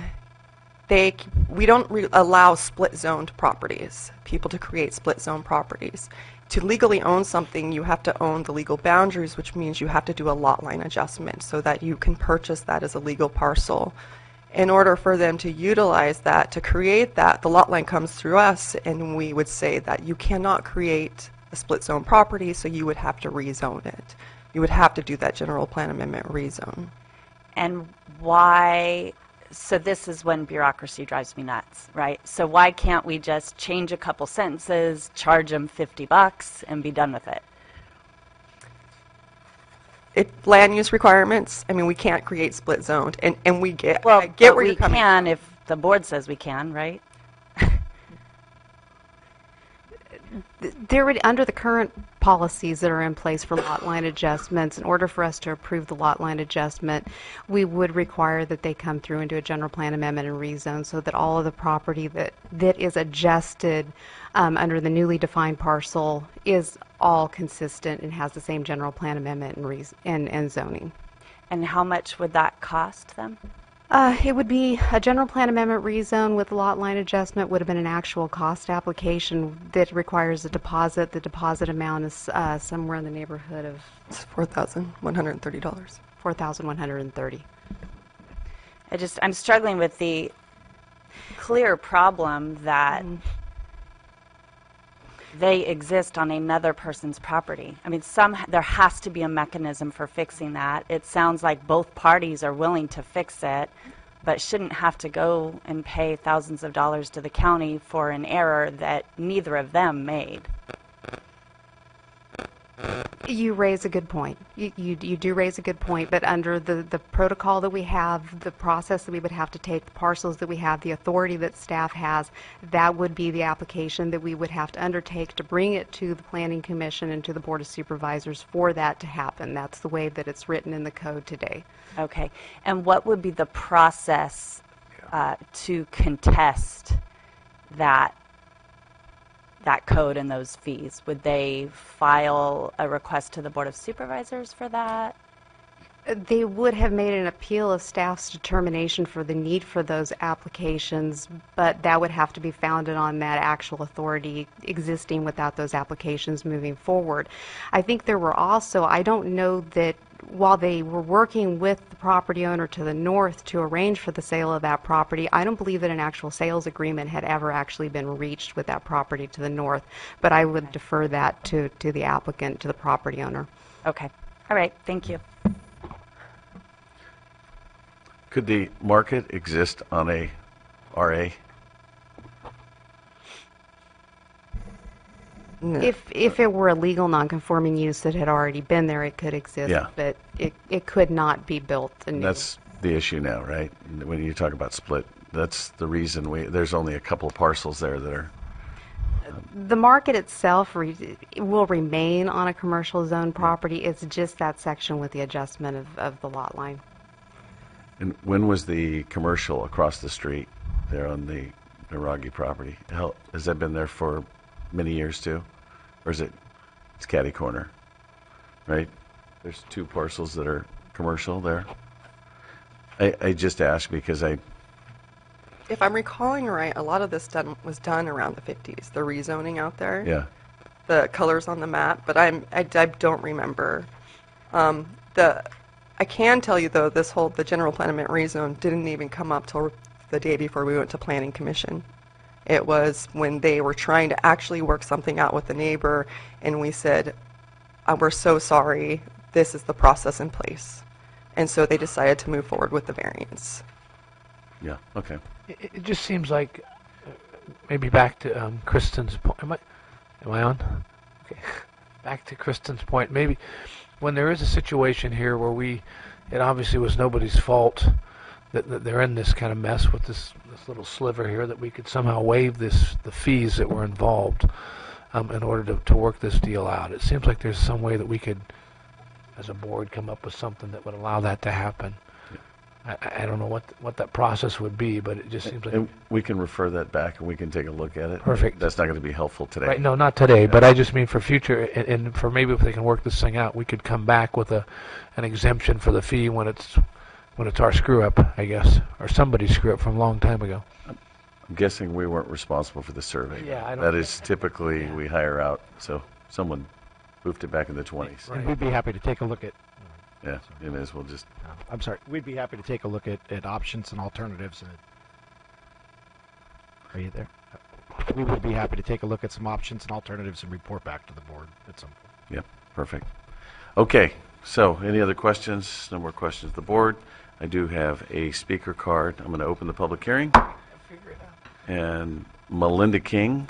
they, we don't re allow split zoned properties, people to create split zone properties. To legally own something, you have to own the legal boundaries, which means you have to do a lot line adjustment so that you can purchase that as a legal parcel. In order for them to utilize that, to create that, the lot line comes through us, and we would say that you cannot create a split zone property, so you would have to rezone it. You would have to do that general plan amendment rezone. And why, so this is when bureaucracy drives me nuts, right? So why can't we just change a couple sentences, charge them fifty bucks, and be done with it? It, land use requirements, I mean, we can't create split zoned, and, and we get, Well, I get but where we you're coming can if the board says we can, right? There would, under the current policies that are in place for lot line adjustments, in order for us to approve the lot line adjustment, we would require that they come through and do a general plan amendment and rezone so that all of the property that, that is adjusted um, under the newly defined parcel is all consistent and has the same general plan amendment and, rez and, and zoning. And how much would that cost them? Uh, it would be a general plan amendment rezone with lot line adjustment would have been an actual cost application that requires a deposit. The deposit amount is uh, somewhere in the neighborhood of It's four thousand one hundred thirty dollars. four thousand one hundred thirty dollars. I just, I'm struggling with the clear problem that Mm. they exist on another person's property. I mean, some, there has to be a mechanism for fixing that. It sounds like both parties are willing to fix it, but shouldn't have to go and pay thousands of dollars to the county for an error that neither of them made. You raise a good point. You, you, you do raise a good point, but under the, the protocol that we have, the process that we would have to take, the parcels that we have, the authority that staff has, that would be the application that we would have to undertake to bring it to the Planning Commission and to the Board of Supervisors for that to happen. That's the way that it's written in the code today. Okay. And what would be the process uh, to contest that that code and those fees? Would they file a request to the Board of Supervisors for that? They would have made an appeal of staff's determination for the need for those applications, but that would have to be founded on that actual authority existing without those applications moving forward. I think there were also, I don't know that while they were working with the property owner to the north to arrange for the sale of that property, I don't believe that an actual sales agreement had ever actually been reached with that property to the north, but I would defer that to, to the applicant, to the property owner. Okay. All right. Thank you. Could the market exist on a R A? If if it were a legal non-conforming use that had already been there, it could exist, Yeah. but it, it could not be built anew. That's the issue now, right? When you talk about split, that's the reason we, there's only a couple of parcels there that are, The market itself re- it will remain on a commercial zone property. It's just that section with the adjustment of, of the lot line. and when was the commercial across the street there on the Naragi property? How, has that been there for many years too? Or is it, it's catty corner, right? There's two parcels that are commercial there. I, I just ask because I, If I'm recalling right, a lot of this done, was done around the fifties, the rezoning out there. yeah, The colors on the map, but I'm, I, I don't remember. Um, the, I can tell you, though, this whole, the general plan amendment rezone didn't even come up till the day before we went to Planning Commission. It was when they were trying to actually work something out with the neighbor, and we said, uh, we're so sorry, this is the process in place. And so they decided to move forward with the variance. yeah, okay. It, it just seems like, uh, maybe back to um, Kristen's point. Am I, am I on? Okay. Back to Kristen's point. Maybe when there is a situation here where we, it obviously was nobody's fault that, that they're in this kind of mess with this this little sliver here, that we could somehow waive this the fees that were involved um, in order to, to work this deal out. It seems like there's some way that we could, as a board, come up with something that would allow that to happen. I, I don't know what what that process would be, but it just seems like And we can refer that back and we can take a look at it. Perfect. That's not going to be helpful today. right. No, not today, but I just mean for future, and, and for maybe if they can work this thing out, we could come back with a an exemption for the fee when it's when it's our screw up, I guess, or somebody's screw up from a long time ago. I'm guessing we weren't responsible for the survey. Yeah, I don't- That is typically, we hire out, so someone moved it back in the twenties. And we'd be happy to take a look at, Yeah, you may as well just, I'm sorry, we'd be happy to take a look at, at options and alternatives. And Are you there? We would be happy to take a look at some options and alternatives and report back to the board at some point. yep, perfect. Okay, so any other questions? No more questions. The board, I do have a speaker card. I'm going to open the public hearing. And Melinda King.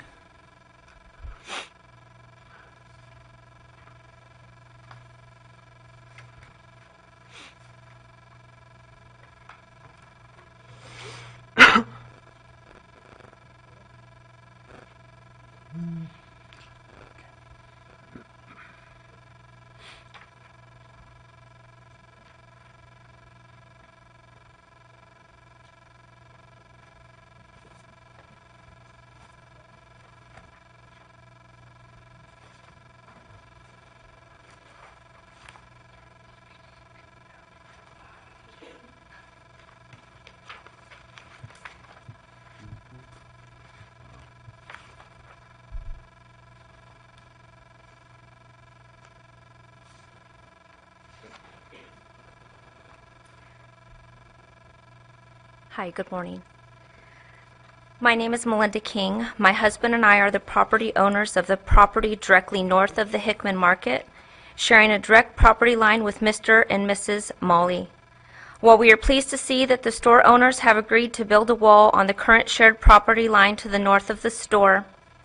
Hi, good morning. My name is Melinda King. My husband and I are the property owners of the property directly north of the Hickman Market, sharing a direct property line with Mister and Missus Molly. While we are pleased to see that the store owners have agreed to build a wall on the current shared property line to the north of the store,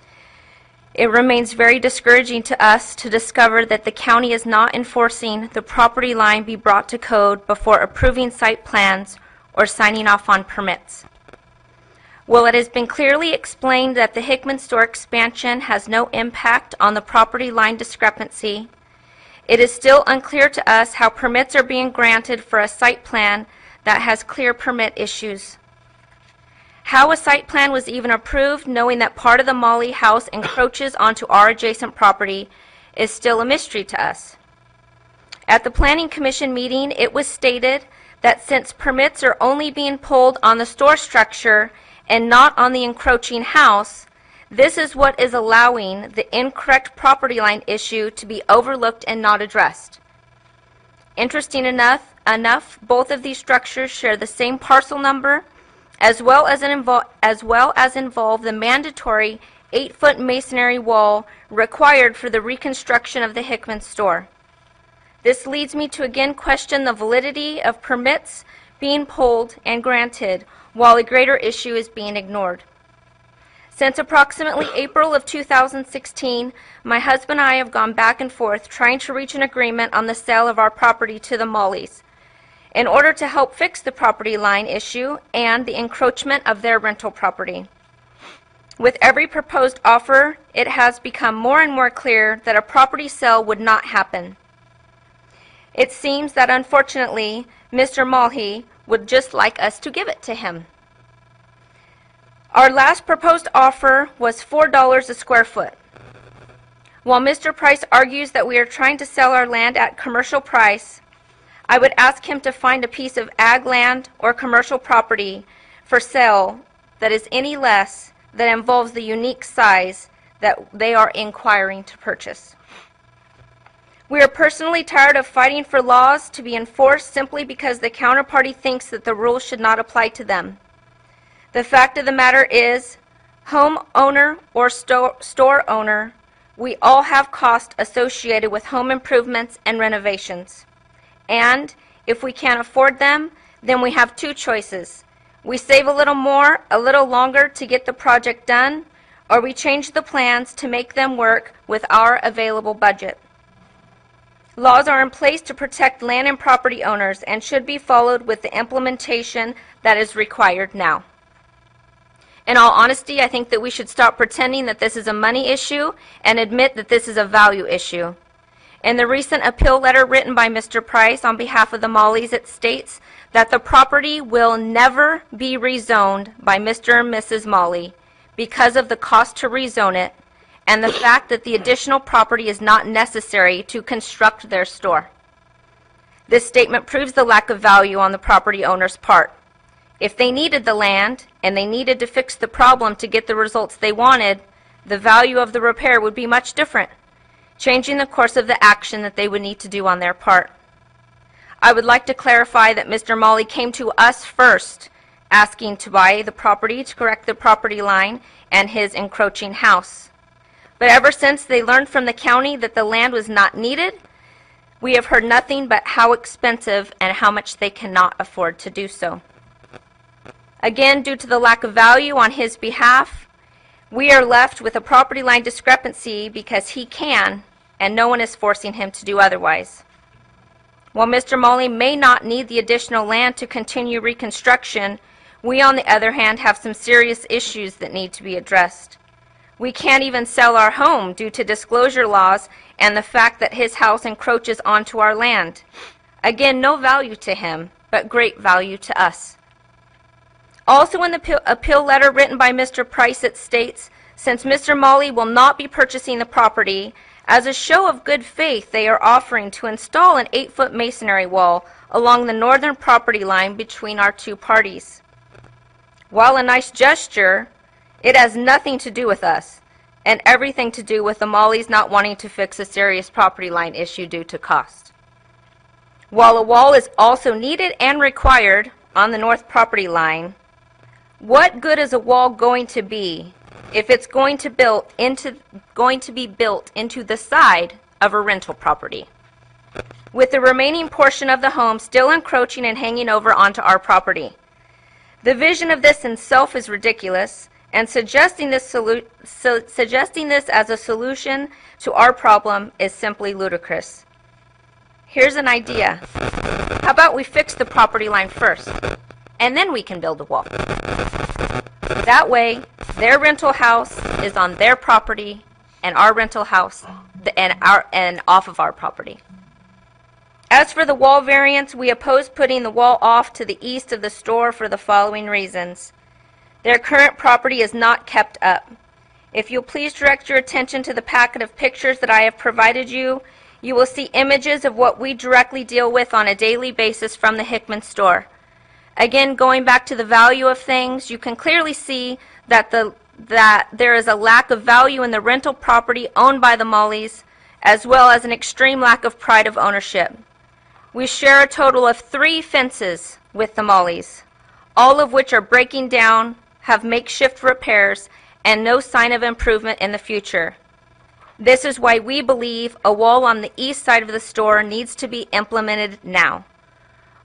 it remains very discouraging to us to discover that the county is not enforcing the property line be brought to code before approving site plans or signing off on permits. While it has been clearly explained that the Hickman store expansion has no impact on the property line discrepancy, it is still unclear to us how permits are being granted for a site plan that has clear permit issues. How a site plan was even approved, knowing that part of the Molly house encroaches onto our adjacent property, is still a mystery to us. At the Planning Commission meeting, it was stated that since permits are only being pulled on the store structure and not on the encroaching house, this is what is allowing the incorrect property line issue to be overlooked and not addressed. Interesting enough, enough, both of these structures share the same parcel number, as well as, an invo- as well as involve the mandatory eight-foot masonry wall required for the reconstruction of the Hickman store. This leads me to again question the validity of permits being pulled and granted while a greater issue is being ignored. Since approximately April of two thousand sixteen, my husband and I have gone back and forth trying to reach an agreement on the sale of our property to the Molleys in order to help fix the property line issue and the encroachment of their rental property. With every proposed offer, it has become more and more clear that a property sale would not happen. It seems that unfortunately, Mister Mulhey would just like us to give it to him. Our last proposed offer was four dollars a square foot. While Mister Price argues that we are trying to sell our land at commercial price, I would ask him to find a piece of ag land or commercial property for sale that is any less that involves the unique size that they are inquiring to purchase. We are personally tired of fighting for laws to be enforced simply because the counterparty thinks that the rules should not apply to them. The fact of the matter is, home owner or store, store owner, we all have costs associated with home improvements and renovations. And if we can't afford them, then we have two choices. We save a little more, a little longer to get the project done, or we change the plans to make them work with our available budget. Laws are in place to protect land and property owners and should be followed with the implementation that is required now. In all honesty, I think that we should stop pretending that this is a money issue and admit that this is a value issue. In the recent appeal letter written by Mister Price on behalf of the Molleys, it states that the property will never be rezoned by Mister and Missus Molley because of the cost to rezone it and the fact that the additional property is not necessary to construct their store. This statement proves the lack of value on the property owner's part. If they needed the land and they needed to fix the problem to get the results they wanted, the value of the repair would be much different, changing the course of the action that they would need to do on their part. I would like to clarify that Mister Molley came to us first, asking to buy the property to correct the property line and his encroaching house. But ever since they learned from the county that the land was not needed, we have heard nothing but how expensive and how much they cannot afford to do so. Again, due to the lack of value on his behalf, we are left with a property line discrepancy because he can, and no one is forcing him to do otherwise. While Mister Molley may not need the additional land to continue reconstruction, we, on the other hand, have some serious issues that need to be addressed. We can't even sell our home due to disclosure laws and the fact that his house encroaches onto our land. Again, no value to him, but great value to us. Also in the appeal letter written by Mister Price, it states, since Mister Molley will not be purchasing the property, as a show of good faith, they are offering to install an eight-foot masonry wall along the northern property line between our two parties. While a nice gesture, it has nothing to do with us and everything to do with the Molleys not wanting to fix a serious property line issue due to cost. While a wall is also needed and required on the north property line, what good is a wall going to be if it's going to built into going to be built into the side of a rental property, with the remaining portion of the home still encroaching and hanging over onto our property? The vision of this in itself is ridiculous, and suggesting this solu su suggesting this as a solution to our problem is simply ludicrous. Here's an idea. How about we fix the property line first, and then we can build a wall? That way, their rental house is on their property, and our rental house and our and off of our property. As for the wall variance, we oppose putting the wall off to the east of the store for the following reasons. Their current property is not kept up. If you'll please direct your attention to the packet of pictures that I have provided you, you will see images of what we directly deal with on a daily basis from the Hickman store. Again, going back to the value of things, you can clearly see that the that there is a lack of value in the rental property owned by the Molleys, as well as an extreme lack of pride of ownership. We share a total of three fences with the Molleys, all of which are breaking down, have makeshift repairs, and no sign of improvement in the future. This is why we believe a wall on the east side of the store needs to be implemented now.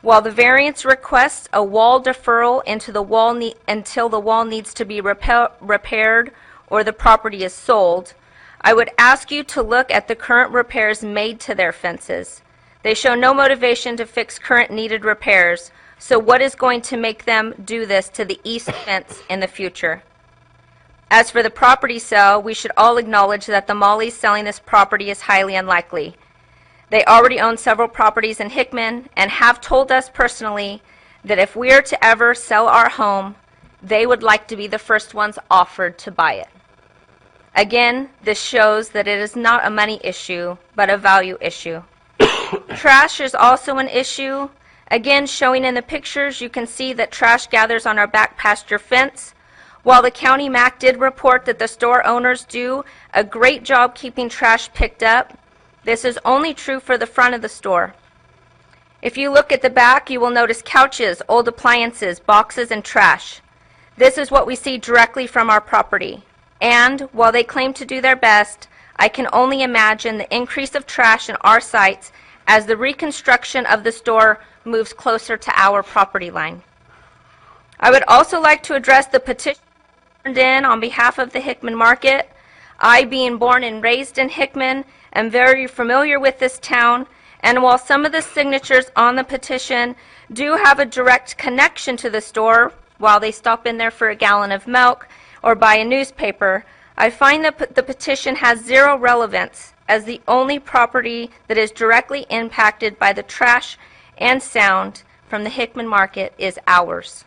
while the variance requests a wall deferral into the wall ne- until the wall needs to be repair- repaired or the property is sold, I would ask you to look at the current repairs made to their fences. They show no motivation to fix current needed repairs, so what is going to make them do this to the east fence in the future? As for the property sale, we should all acknowledge that the Mollies selling this property is highly unlikely. They already own several properties in Hickman and have told us personally that if we are to ever sell our home, they would like to be the first ones offered to buy it. Again, this shows that it is not a money issue, but a value issue. Trash is also an issue. Again, showing in the pictures, you can see that trash gathers on our back pasture fence. While the county M A C did report that the store owners do a great job keeping trash picked up, this is only true for the front of the store. If you look at the back, you will notice couches, old appliances, boxes, and trash. This is what we see directly from our property. And while they claim to do their best, I can only imagine the increase of trash in our sites as the reconstruction of the store moves closer to our property line. I would also like to address the petition turned in on behalf of the Hickman Market. I, being born and raised in Hickman, am very familiar with this town, and while some of the signatures on the petition do have a direct connection to the store while they stop in there for a gallon of milk or buy a newspaper, I find that the petition has zero relevance, as the only property that is directly impacted by the trash and sound from the Hickman Market is ours.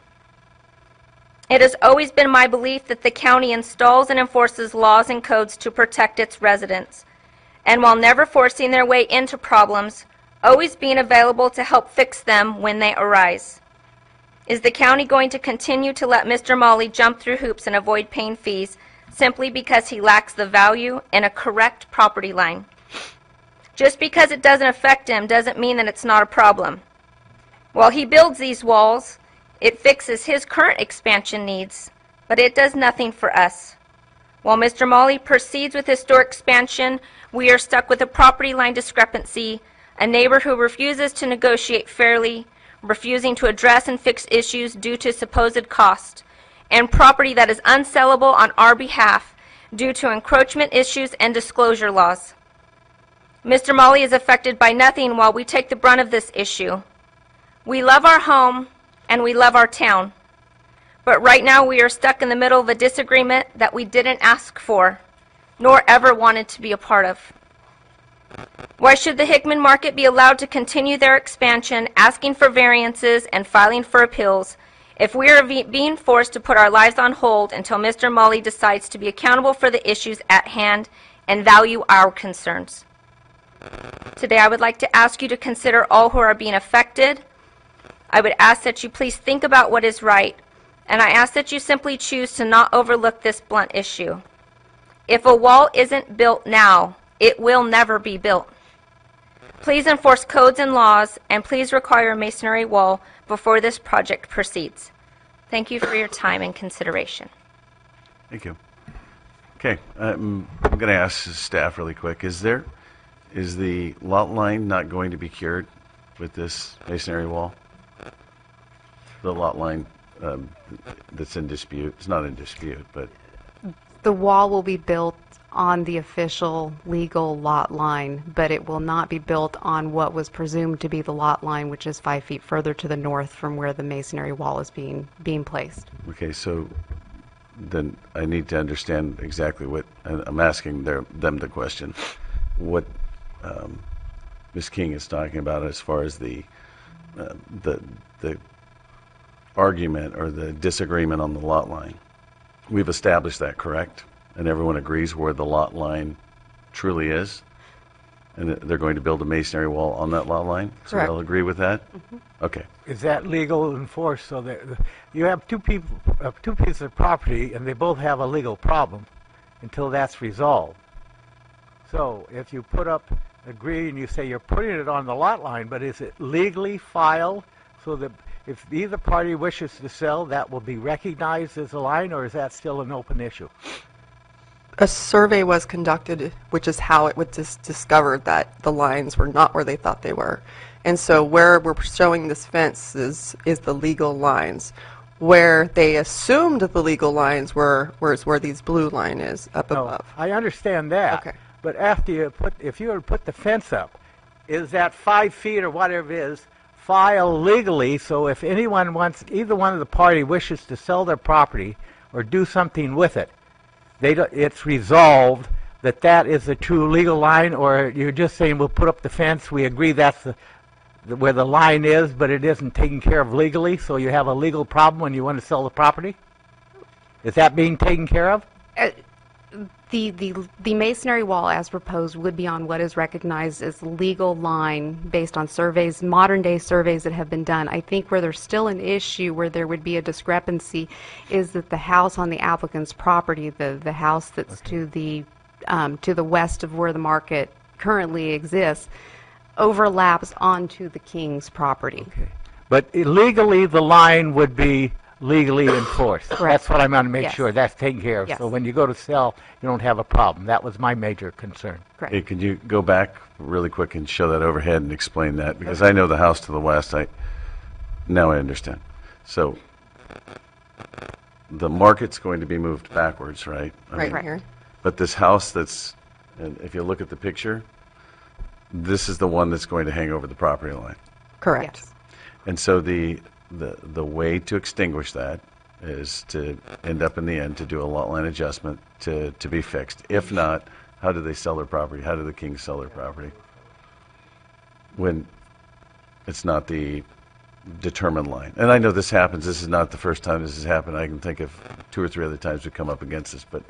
It has always been my belief that the county installs and enforces laws and codes to protect its residents, and while never forcing their way into problems, always being available to help fix them when they arise. Is the county going to continue to let Mister Molly jump through hoops and avoid paying fees simply because he lacks the value and a correct property line? Just because it doesn't affect him doesn't mean that it's not a problem. While he builds these walls, it fixes his current expansion needs, but it does nothing for us. While Mister Molly proceeds with his store expansion, we are stuck with a property line discrepancy, a neighbor who refuses to negotiate fairly, refusing to address and fix issues due to supposed cost, and property that is unsellable on our behalf due to encroachment issues and disclosure laws. Mister Molly is affected by nothing while we take the brunt of this issue. We love our home and we love our town, but right now we are stuck in the middle of a disagreement that we didn't ask for, nor ever wanted to be a part of. Why should the Hickman Market be allowed to continue their expansion, asking for variances and filing for appeals, if we are being forced to put our lives on hold until Mister Molly decides to be accountable for the issues at hand and value our concerns? Today I would like to ask you to consider all who are being affected. I would ask that you please think about what is right, and I ask that you simply choose to not overlook this blunt issue. If a wall isn't built now, it will never be built. Please enforce codes and laws, and please require a masonry wall before this project proceeds. Thank you for your time and consideration. Thank you. Okay, um, I'm going to ask staff really quick. Is there, is the lot line not going to be cured with this masonry wall? The lot line um, that's in dispute. It's not in dispute, but The wall will be built on the official legal lot line, but it will not be built on what was presumed to be the lot line, which is five feet further to the north from where the masonry wall is being being placed. okay. So then I need to understand exactly what and I'm asking their, them the question. What um, Miz King is talking about as far as the uh, the the argument or the disagreement on the lot line. We've established that, correct? And everyone agrees where the lot line truly is? And that they're going to build a masonry wall on that lot line? So Correct. they'll agree with that? Okay. Is that legal and enforced? So that you have two people, uh, two pieces of property, and they both have a legal problem until that's resolved. So if you put up, agree, and you say you're putting it on the lot line, but is it legally filed so that if either party wishes to sell, that will be recognized as a line, or is that still an open issue? A survey was conducted, which is how it was dis- discovered that the lines were not where they thought they were. And so where we're showing this fence is, is the legal lines. Where they assumed the legal lines were, where's where these blue line is up No, above. I understand that. Okay. But after you put, if you were to put the fence up, is that five feet or whatever it is, file legally, so if anyone wants, either one of the party wishes to sell their property or do something with it, they don't, it's resolved that that is the true legal line, or you're just saying we'll put up the fence, we agree that's the, the where the line is, but it isn't taken care of legally, so you have a legal problem when you want to sell the property? Is that being taken care of? Uh, The, the, the masonry wall as proposed would be on what is recognized as legal line based on surveys, modern day surveys that have been done. I think where there's still an issue where there would be a discrepancy is that the house on the applicant's property, the, the house that's okay. to the um, to the west of where the market currently exists, overlaps onto the king's property. Okay. But legally the line would be legally enforced. Correct. That's what I'm going to make Yes. sure that's taken care of. Yes. So when you go to sell, you don't have a problem. That was my major concern. Correct. Hey, could you go back really quick and show that overhead and explain that? Because I know the house to the west. I now I understand. So the market's going to be moved backwards, right? I Right mean, here. But this house that's, and if you look at the picture, this is the one that's going to hang over the property line. Correct. Yes. And so the the the way to extinguish that is to end up in the end to do a lot line adjustment to, to be fixed. If not, how do they sell their property? How do the Kings sell their property? When it's not the determined line. And I know this happens. This is not the first time this has happened. I can think of two or three other times we've come up against this, but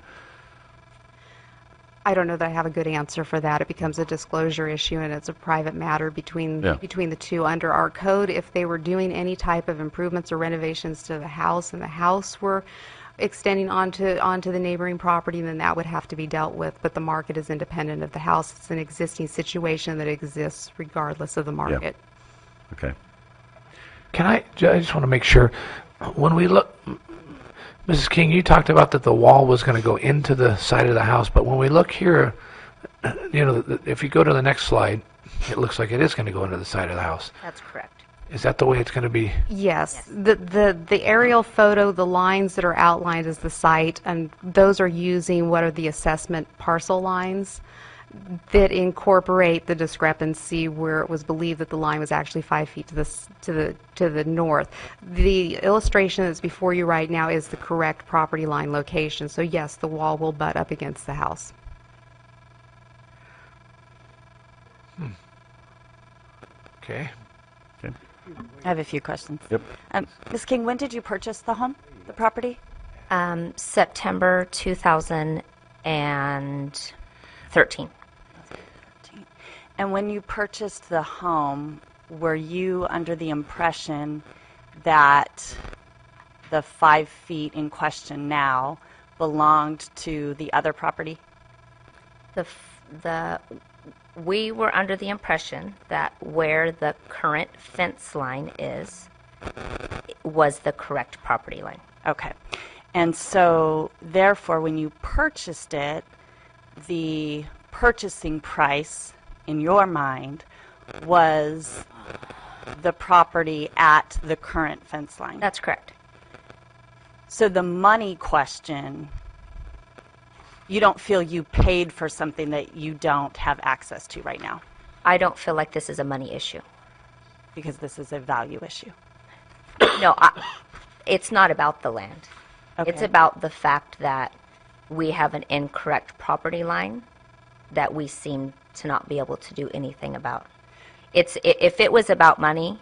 I don't know that I have a good answer for that. It becomes a disclosure issue, and it's a private matter between Yeah. between the two. Under our code, if they were doing any type of improvements or renovations to the house, and the house were extending onto onto the neighboring property, then that would have to be dealt with. But the market is independent of the house. It's an existing situation that exists regardless of the market. okay. Can I, I just want to make sure, when we look, Missus King, you talked about that the wall was going to go into the side of the house, but when we look here, you know, the- if you go to the next slide, it looks like it is going to go into the side of the house. That's correct. Is that the way it's going to be? Yes. The, the the aerial photo, the lines that are outlined as the site, and those are using what are the assessment parcel lines that incorporate the discrepancy where it was believed that the line was actually five feet to the s- to the to the north. The illustration that's before you right now is the correct property line location. So yes, the wall will butt up against the house. Okay. Okay. I have a few questions. Yep. Um, Miz King, when did you purchase the home, the property? Um, September two thousand thirteen. And when you purchased the home, were you under the impression that the five feet in question now belonged to the other property? The, f- the, we were under the impression that where the current fence line is was the correct property line. Okay. And so, therefore, when you purchased it, the purchasing price, in your mind, was the property at the current fence line. That's correct. So the money question, you don't feel you paid for something that you don't have access to right now? I don't feel like this is a money issue. Because this is a value issue. No, I, it's not about the land. Okay. It's about the fact that we have an incorrect property line that we seem to not be able to do anything about. It's i- if it was about money,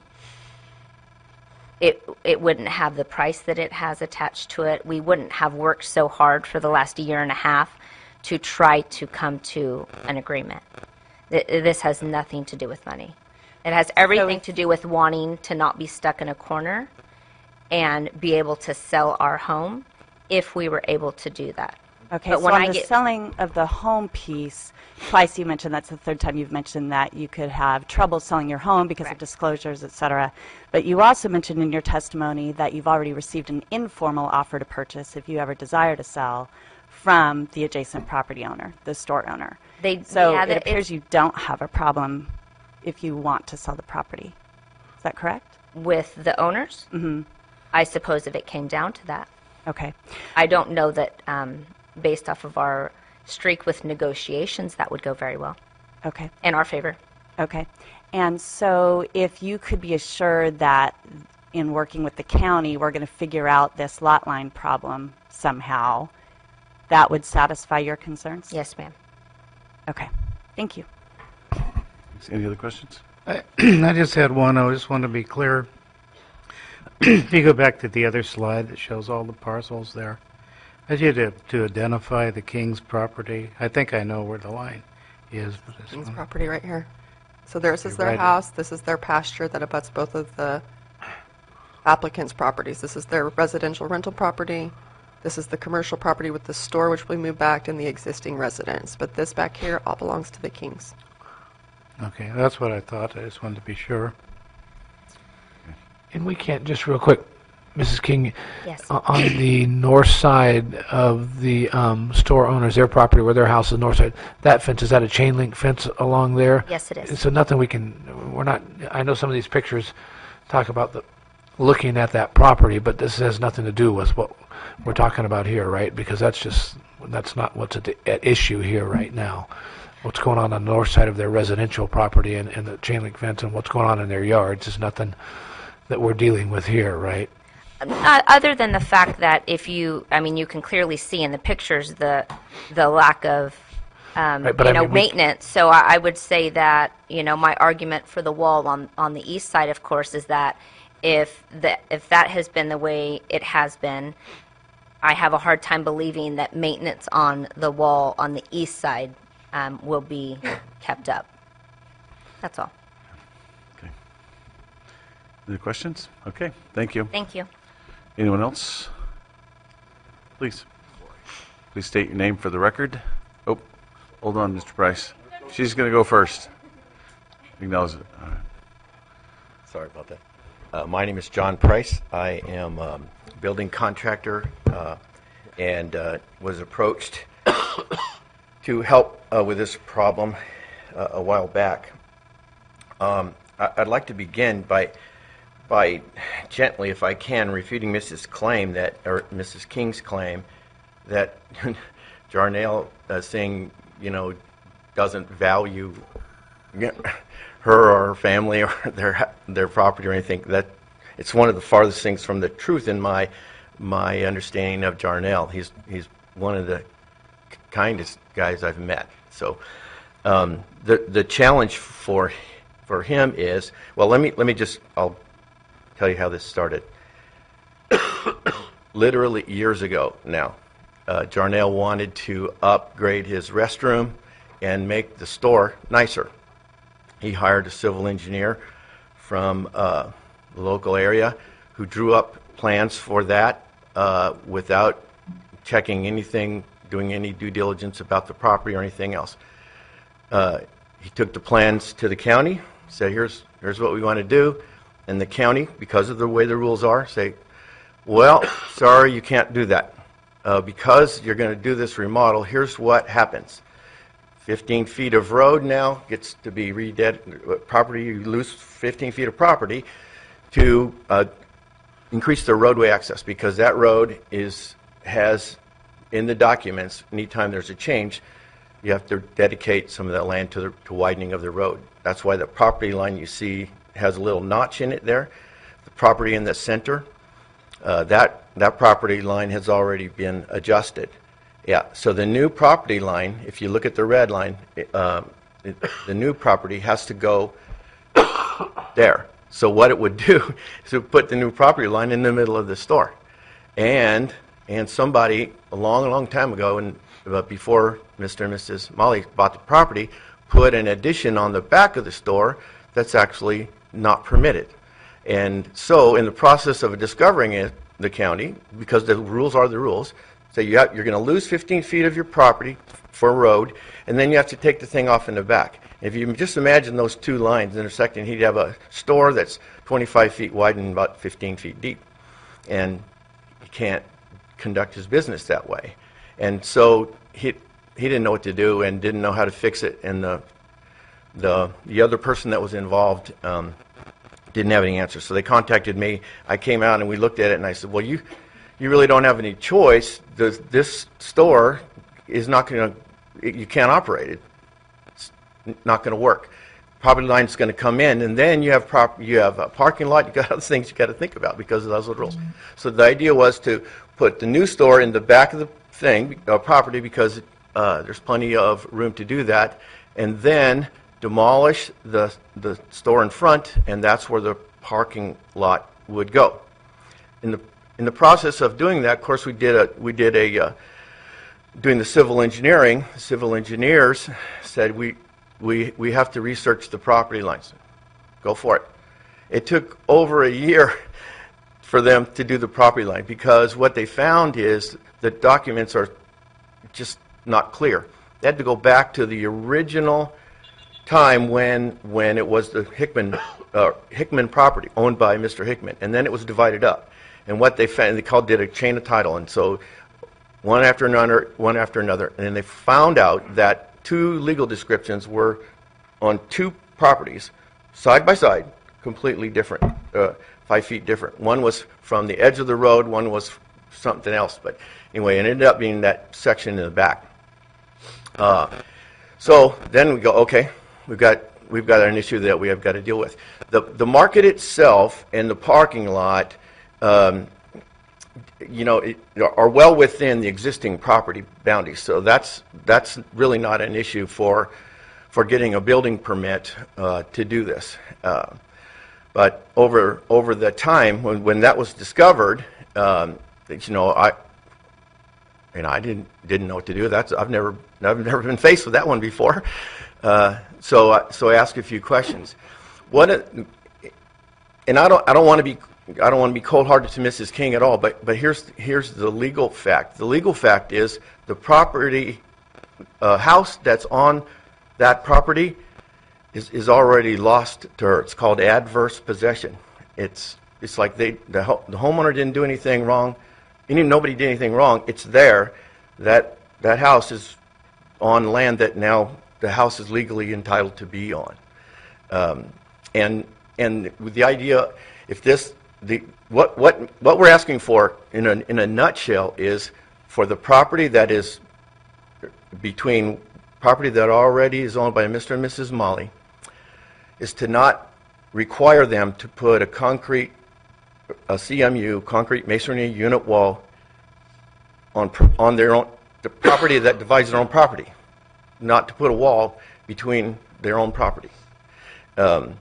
it it wouldn't have the price that it has attached to it. We wouldn't have worked so hard for the last year and a half to try to come to an agreement. Th- This has nothing to do with money. It has everything to do with wanting to not be stuck in a corner and be able to sell our home if we were able to do that. Okay, But so when on I the get- selling of the home piece, twice you mentioned, that's the third time you've mentioned that you could have trouble selling your home because Correct. of disclosures, et cetera. But you also mentioned in your testimony that you've already received an informal offer to purchase, if you ever desire to sell, from the adjacent property owner, the store owner. They, So yeah, it the- appears it's- you don't have a problem if you want to sell the property. Is that correct? With the owners? Mm-hmm. I suppose if it came down to that. Okay. I don't know that um, based off of our streak with negotiations, that would go very well. Okay. In our favor. Okay. And so if you could be assured that in working with the county, we're going to figure out this lot line problem somehow, that would satisfy your concerns? Yes, ma'am. Okay. Thank you. Any other questions? I, I just had one. I just want to be clear. If you go back to the other slide that shows all the parcels there, I need to, to identify the King's property. I think I know where the line is. But this King's one- property right here. So theirs is You're their right. house, this is their pasture that abuts both of the applicants' properties. This is their residential rental property. This is the commercial property with the store, which we moved back, and the existing residence. But this back here all belongs to the Kings. Okay, that's what I thought. I just wanted to be sure. And we can't, just real quick, Missus King, Yes. o- on the north side of the um, store owners, their property where their house is north side, that fence, is that a chain link fence along there? Yes, it is. So nothing we can, we're not, I know some of these pictures talk about the, looking at that property, but this has nothing to do with what we're talking about here, right? Because that's just, that's not what's at, the, at issue here right now. What's going on on the north side of their residential property and, and the chain link fence and what's going on in their yards is nothing that we're dealing with here, right? Uh, other than the fact that if you, I mean, you can clearly see in the pictures the the lack of, um, Right, but you I know, mean, we- maintenance. So I, I would say that, you know, my argument for the wall on on the east side, of course, is that if the if that has been the way it has been, I have a hard time believing that maintenance on the wall on the east side um, will be kept up. That's all. Any questions? Okay, thank you. Thank you. Anyone else? Please. Please state your name for the record. Oh, hold on, Mister Price. She's going to go first. Acknowledge it. All right. Sorry about that. Uh, my name is John Price. I am um, a building contractor uh, and uh, was approached to help uh, with this problem uh, a while back. Um, I- I'd like to begin by by gently, if I can, refuting Missus claim that, or Missus King's claim that Jarnell uh, Singh, you know, doesn't value her or her family or their their property or anything. That it's one of the farthest things from the truth in my my understanding of Jarnell. He's he's one of the kindest guys I've met. So um, the the challenge for for him is, well, let me let me just I'll tell you how this started. Literally years ago now, uh, Jarnell wanted to upgrade his restroom and make the store nicer. He hired a civil engineer from uh, the local area who drew up plans for that uh, without checking anything, doing any due diligence about the property or anything else. Uh, he took the plans to the county, said, here's, here's what we want to do. And the county, because of the way the rules are, say, well, sorry, you can't do that. Uh, because you're going to do this remodel, here's what happens. fifteen feet of road now gets to be reded, property, you lose fifteen feet of property to uh, increase the roadway access, because that road is, has, in the documents, anytime there's a change, you have to dedicate some of that land to the to widening of the road. That's why the property line you see has a little notch in it there. The property in the center, uh, that that property line has already been adjusted. Yeah, so the new property line, if you look at the red line, uh, it, the new property has to go there. So what it would do is it would put the new property line in the middle of the store. And and somebody a long, long time ago, and uh, before Mister and Missus Molly bought the property, put an addition on the back of the store that's actually not permitted. And so in the process of discovering it, the county, because the rules are the rules, say you have, you're going to lose fifteen feet of your property for a road, and then you have to take the thing off in the back. If you just imagine those two lines intersecting, he'd have a store that's twenty-five feet wide and about fifteen feet deep. And he can't conduct his business that way. And so he he didn't know what to do and didn't know how to fix it. And the the the other person that was involved um, didn't have any answers. So they contacted me. I came out and we looked at it, and I said, well, you you really don't have any choice. This, this store is not going to, you can't operate it. It's not going to work. Property line's going to come in, and then you have prop, you have a parking lot. You got other things you got to think about because of those rules. Mm-hmm. So the idea was to put the new store in the back of the thing, uh, property, because uh, there's plenty of room to do that, and then demolish the the store in front, and that's where the parking lot would go. In the in the process of doing that, of course, we did a we did a uh, doing the civil engineering. Civil engineers said we. We, we have to research the property lines. Go for it. It took over a year for them to do the property line because what they found is the documents are just not clear. They had to go back to the original time when when it was the Hickman uh, Hickman property owned by Mister Hickman, and then it was divided up. And what they found, they called did a chain of title, and so one after another, one after another, and then they found out that two legal descriptions were on two properties, side by side, completely different, uh, five feet different. One was from the edge of the road, one was something else. But anyway, it ended up being that section in the back. Uh, so then we go, okay, we've got we've got an issue that we have got to deal with. The the market itself and the parking lot, um, you know, it, are well within the existing property boundaries. So that's that's really not an issue for for getting a building permit uh, to do this. Uh, but over over the time when, when that was discovered, um, you know, I and I didn't didn't know what to do. That's I've never I've never been faced with that one before. Uh, so I, so I asked a few questions. What a, and I don't I don't want to be. I don't want to be cold-hearted to Missus King at all, but but here's here's the legal fact. The legal fact is the property uh, house that's on that property is is already lost to her. It's called adverse possession. It's it's like they the, ho- the homeowner didn't do anything wrong. Any nobody did anything wrong. It's there. That that house is on land that now the house is legally entitled to be on. Um, and and with the idea, if this The, what, what, what we're asking for in a, in a nutshell is for the property that is between property that already is owned by Mister and Missus Molly is to not require them to put a concrete, a C M U, concrete masonry unit wall on, on their own, the property that divides their own property, not to put a wall between their own property. Um,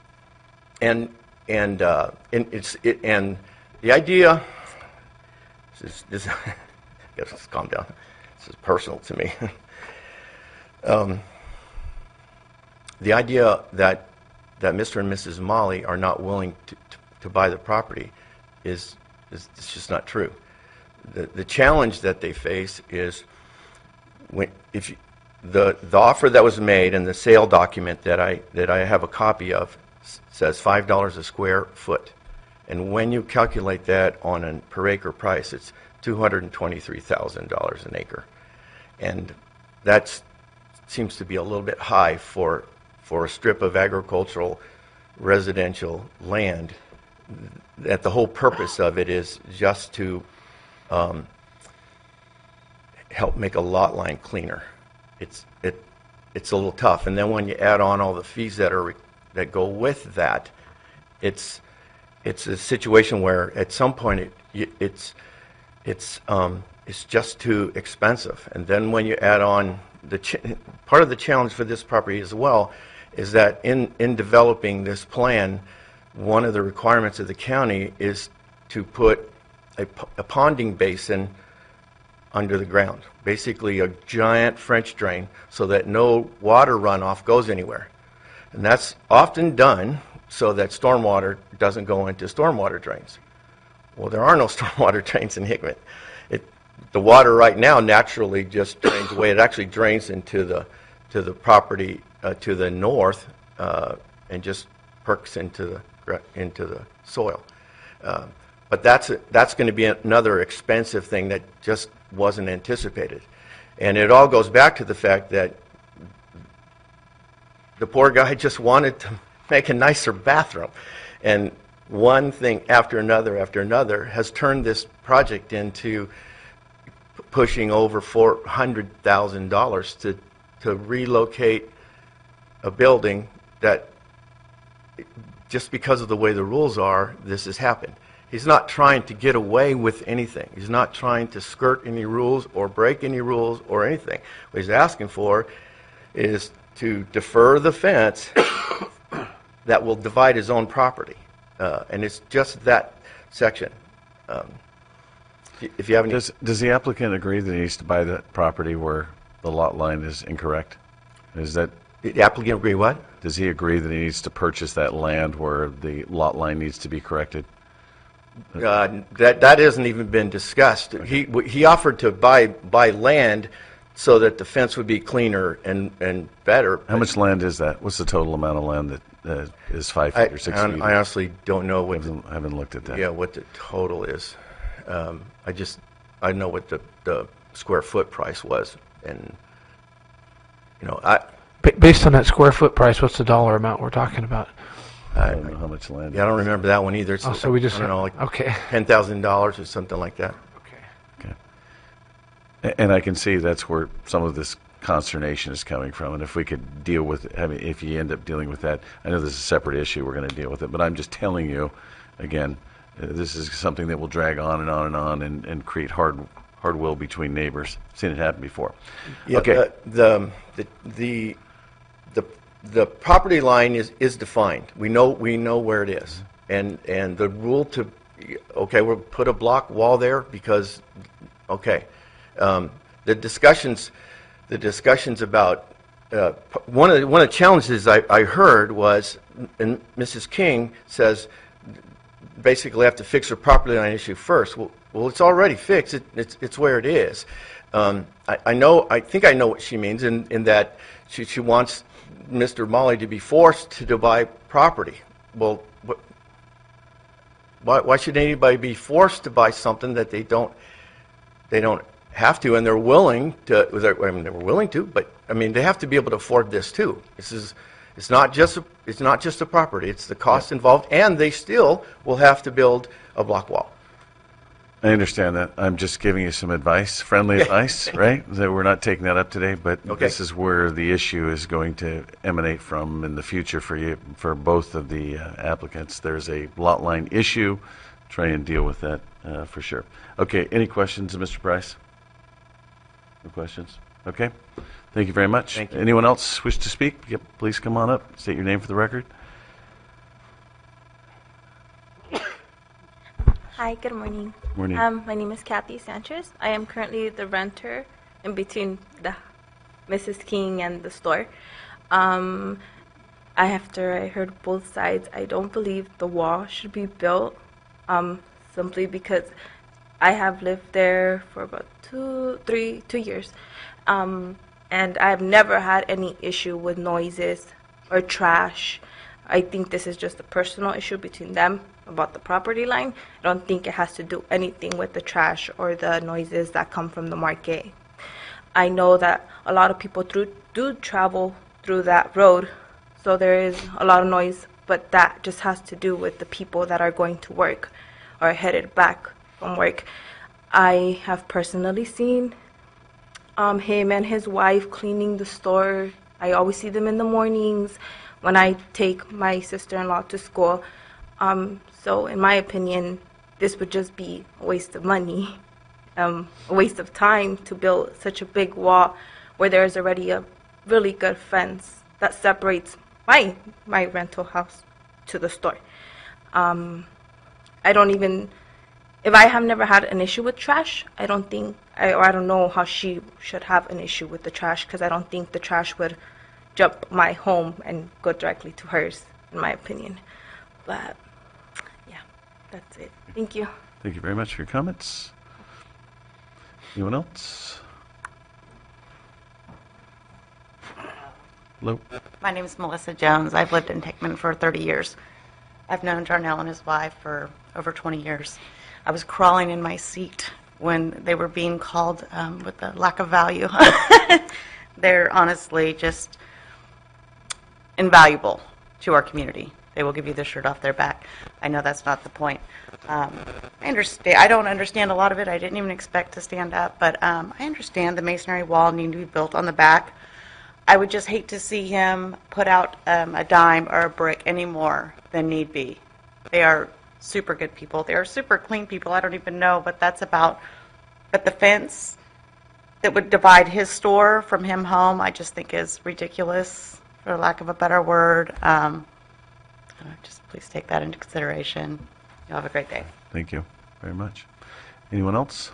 and And, uh, and it's it, and the idea. This is, this, guess let's calm down. This is personal to me. um, the idea that that Mister and Missus Molly are not willing to, to, to buy the property is is it's just not true. The the challenge that they face is when if you, the the offer that was made and the sale document that I that I have a copy of says five dollars a square foot. And when you calculate that on a per acre price, it's two hundred twenty-three thousand dollars an acre. And that seems to be a little bit high for, for a strip of agricultural residential land. That the whole purpose of it is just to um, help make a lot line cleaner. It's, it, it's a little tough. And then when you add on all the fees that are required that go with that, it's it's a situation where at some point it, it's it's um, it's just too expensive. And then when you add on the ch- part of the challenge for this property as well is that in in developing this plan, one of the requirements of the county is to put a, p- a ponding basin under the ground, basically a giant French drain, so that no water runoff goes anywhere. And that's often done so that stormwater doesn't go into stormwater drains. Well, there are no stormwater drains in Hickman. It, the water right now naturally just drains away. It actually drains into the to the property uh, to the north uh, and just perks into the into the soil. Uh, but that's a, that's going to be another expensive thing that just wasn't anticipated, and it all goes back to the fact that the poor guy just wanted to make a nicer bathroom. And one thing after another after another has turned this project into p- pushing over four hundred thousand dollars to, to relocate a building that, just because of the way the rules are, this has happened. He's not trying to get away with anything. He's not trying to skirt any rules or break any rules or anything. What he's asking for is to defer the fence that will divide his own property. Uh, and it's just that section. Um, if you have any... Does, does the applicant agree that he needs to buy that property where the lot line is incorrect? Is that... The applicant agree what? Does he agree that he needs to purchase that land where the lot line needs to be corrected? Uh, that that hasn't even been discussed. He w- he offered to buy buy land so that the fence would be cleaner and, and better. How much land is that? What's the total amount of land that uh, is five I, feet or six I, feet? I honestly don't know what I haven't, I haven't looked at that. Yeah, what the total is. Um, I just I know what the, the square foot price was, and you know I. Ba- based on that square foot price, what's the dollar amount we're talking about? I don't know how much land. Yeah, I don't remember that one either. It's Oh, so we just- I don't know, like okay. ten thousand dollars or something like that. A- And I can see that's where some of this consternation is coming from. And if we could deal with, I mean, if you end up dealing with that, I know this is a separate issue, we're going to deal with it, but I'm just telling you, again, uh, this is something that will drag on and on and on and, and create hard hard will between neighbors. Seen it happen before. Yeah, Okay. uh, the, the the the the property line is, is defined. We know we know where it is, and and the rule to okay, we'll put a block wall there because okay, um, the discussions the discussions about uh, p- one of the, one of the challenges I, I heard was, and Missus King says basically have to fix her property line issue first. Well, well, it's already fixed. It, it's it's where it is. Um, I, I know. I think I know what she means in, in that she she wants Mister Molly to be forced to buy property. Well, what, why why should anybody be forced to buy something that they don't they don't have to, and they're willing to? I mean, they were willing to, but I mean, they have to be able to afford this too. This is. It's not just a, it's not just a property. It's the cost involved, and they still will have to build a block wall. I understand that. I'm just giving you some advice, friendly advice, right? That we're not taking that up today, but Okay. this is where the issue is going to emanate from in the future for you, for both of the uh, applicants. There's a lot line issue. Try and deal with that uh, for sure. Okay. Any questions, Mister Price? No questions? Okay. Thank you very much. Thank you. Anyone else wish to speak? Yep, please come on up. State your name for the record. Hi, good morning. Morning. Um, my name is Kathy Sanchez. I am currently the renter in between the Missus King and the store. Um, I, after I heard both sides, I don't believe the wall should be built, um, simply because I have lived there for about two, three, two years, um, and I've never had any issue with noises or trash. I think this is just a personal issue between them about the property line. I don't think it has to do anything with the trash or the noises that come from the market. I know that a lot of people through, do travel through that road, so there is a lot of noise, but that just has to do with the people that are going to work or headed back from work. I have personally seen um, him and his wife cleaning the store. I always see them in the mornings when I take my sister-in-law to school. Um, so in my opinion, this would just be a waste of money, um, a waste of time to build such a big wall where there is already a really good fence that separates my my rental house to the store. Um, I don't even, if I have never had an issue with trash, I don't think, I, or I don't know how she should have an issue with the trash, because I don't think the trash would jump my home and go directly to hers, in my opinion. But yeah, that's it. Thank you. Thank you very much for your comments. Anyone else? Hello? My name is Melissa Jones. I've lived in Hickman for thirty years. I've known Jarnell and his wife for over twenty years. I was crawling in my seat when they were being called um, with the lack of value. They're honestly just invaluable to our community. They will give you the shirt off their back. I know that's not the point. Um, I understand. I don't understand a lot of it. I didn't even expect to stand up, but um, I understand the masonry wall needing to be built on the back. I would just hate to see him put out um, a dime or a brick any more than need be. They are super good people. They are super clean people. I don't even know what that's about. But the fence that would divide his store from him home, I just think is ridiculous, for lack of a better word. Um, just please take that into consideration. You have a great day. Thank you very much. Anyone else?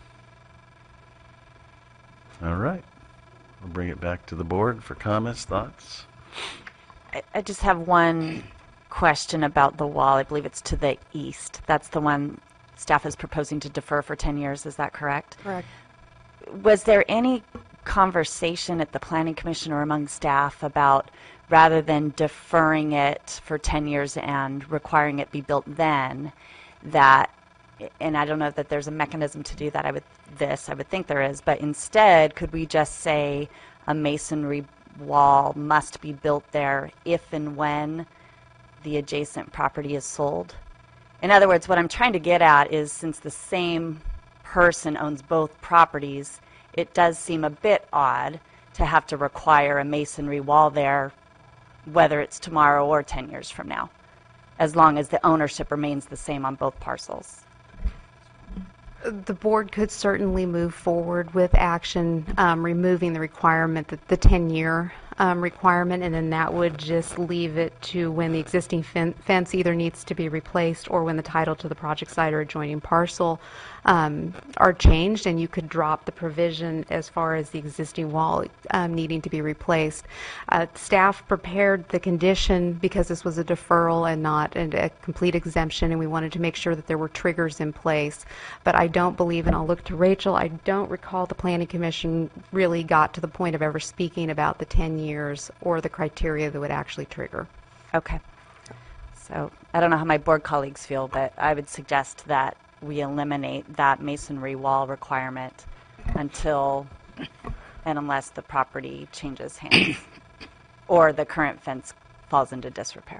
All right. We'll bring it back to the board for comments, thoughts. I, I just have one question about the wall. I believe it's to the east. That's the one staff is proposing to defer for ten years. Is that correct? Correct. Was there any conversation at the Planning Commission or among staff about, rather than deferring it for ten years and requiring it be built then, that, and I don't know that there's a mechanism to do that, I would, this, I would think there is, but instead, could we just say a masonry wall must be built there if and when the adjacent property is sold? In other words, what I'm trying to get at is, since the same person owns both properties, it does seem a bit odd to have to require a masonry wall there, whether it's tomorrow or ten years from now, as long as the ownership remains the same on both parcels. The board could certainly move forward with action um, removing the requirement, that the ten-year um, requirement, and then that would just leave it to when the existing fen- fence either needs to be replaced or when the title to the project site or adjoining parcel um, are changed, and you could drop the provision as far as the existing wall um, needing to be replaced. Uh, staff prepared the condition because this was a deferral and not a, a complete exemption, and we wanted to make sure that there were triggers in place. But I don't believe, and I'll look to Rachel, I don't recall the Planning Commission really got to the point of ever speaking about the ten years or the criteria that would actually trigger. Okay. So I don't know how my board colleagues feel, but I would suggest that we eliminate that masonry wall requirement until and unless the property changes hands or the current fence falls into disrepair.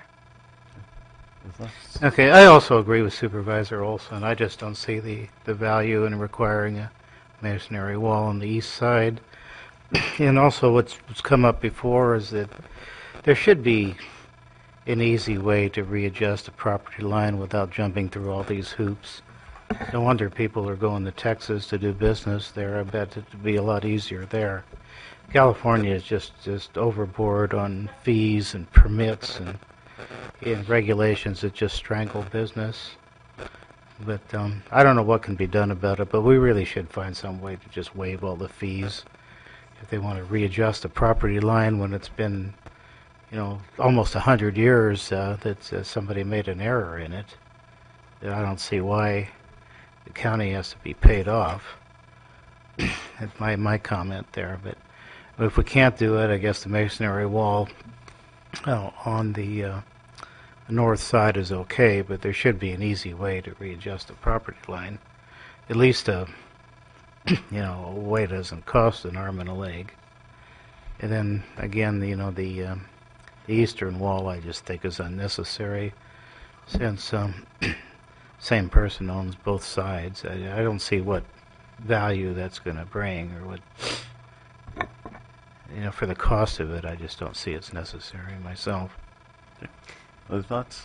Okay, I also agree with Supervisor Olson. I just don't see the, the value in requiring a masonry wall on the east side. And also what's, what's come up before is that there should be an easy way to readjust a property line without jumping through all these hoops. No wonder people are going to Texas to do business there. I bet it would be a lot easier there. California is just, just overboard on fees and permits and, and regulations that just strangle business. But um, I don't know what can be done about it, but we really should find some way to just waive all the fees. If they want to readjust a property line when it's been, you know, almost a hundred years uh, that uh, somebody made an error in it, then I don't see why the county has to be paid off. That's my, my comment there. But, but if we can't do it, I guess the masonry wall uh, on the uh, north side is okay, but there should be an easy way to readjust the property line. At least a, you know, a way that doesn't cost an arm and a leg. And then again, you know, the, um, the eastern wall I just think is unnecessary, since um, same person owns both sides. I, I don't see what value that's going to bring, or what, you know, for the cost of it. I just don't see it's necessary myself. Other thoughts?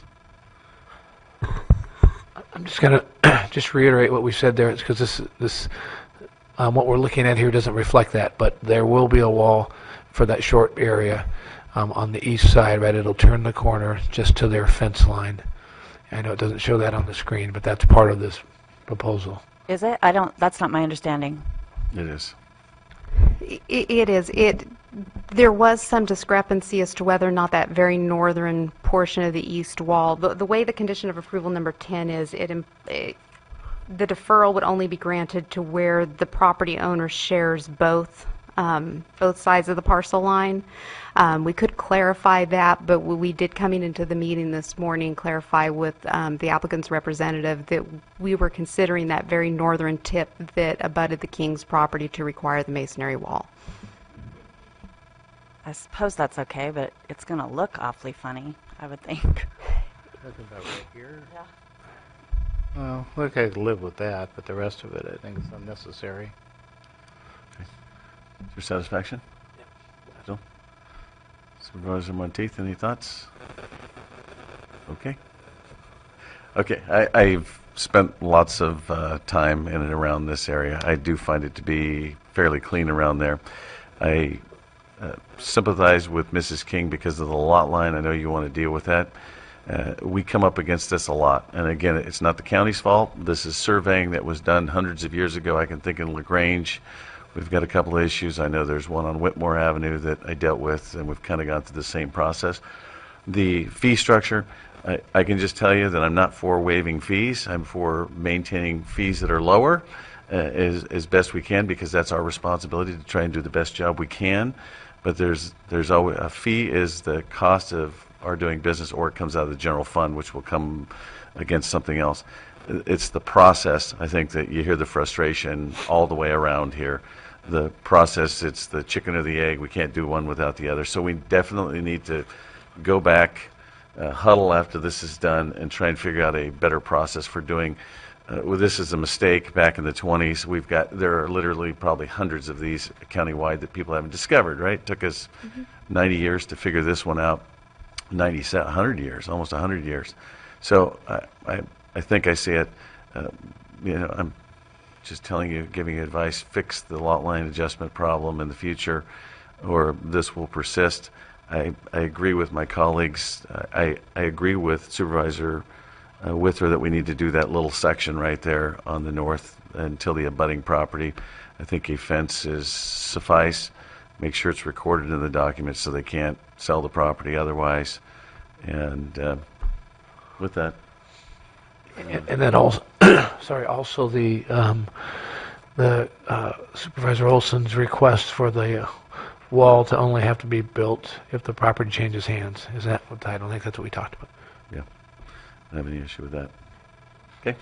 I'm just going to just reiterate what we said there, because this, this um, what we're looking at here doesn't reflect that, but there will be a wall for that short area um, on the east side, right? It'll turn the corner just to their fence line. I know it doesn't show that on the screen, but that's part of this proposal. Is it? I don't, that's not my understanding. It is. It, it is. It. There was some discrepancy as to whether or not that very northern portion of the east wall, the, the way the condition of approval number ten is, it, it the deferral would only be granted to where the property owner shares both um, both sides of the parcel line. Um, we could clarify that, but we did, coming into the meeting this morning, clarify with um, the applicant's representative that we were considering that very northern tip that abutted the King's property to require the masonry wall. I suppose that's okay, but it's going to look awfully funny, I would think. Talking about right here? Yeah. Well, look, I could live with that, but the rest of it, I think, is unnecessary. Your satisfaction? Yeah. Supervisor Monteith, any thoughts? Okay. Okay, I, I've spent lots of uh, time in and around this area. I do find it to be fairly clean around there. I uh, sympathize with Missus King because of the lot line. I know you want to deal with that. Uh, we come up against this a lot. And again, it's not the county's fault. This is surveying that was done hundreds of years ago. I can think in LaGrange. We've got a couple of issues. I know there's one on Whitmore Avenue that I dealt with, and we've kind of gone through the same process. The fee structure, I, I can just tell you that I'm not for waiving fees. I'm for maintaining fees that are lower uh, as, as best we can, because that's our responsibility to try and do the best job we can. But there's there's always a fee is the cost of our doing business, or it comes out of the general fund, which will come against something else. It's the process, I think, that you hear the frustration all the way around here. The process, it's the chicken or the egg. We can't do one without the other. So we definitely need to go back, uh, huddle after this is done, and try and figure out a better process for doing. Uh, well, this is a mistake back in the twenties. We've got, there are literally probably hundreds of these countywide that people haven't discovered, right? It took us mm-hmm. ninety years to figure this one out. ninety, one hundred years, almost one hundred years. So I, I, I think I see it, uh, you know, I'm just telling you, giving you advice, fix the lot line adjustment problem in the future, or this will persist. I, I agree with my colleagues. I, I agree with Supervisor uh, Withrow that we need to do that little section right there on the north until the abutting property. I think a fence is suffice. Make sure it's recorded in the documents so they can't sell the property otherwise. And uh, with that. And, and then also, sorry, also the um, the uh, Supervisor Olson's request for the uh, wall to only have to be built if the property changes hands. Is that what, I don't think that's what we talked about. Yeah. I don't have any issue with that. Okay.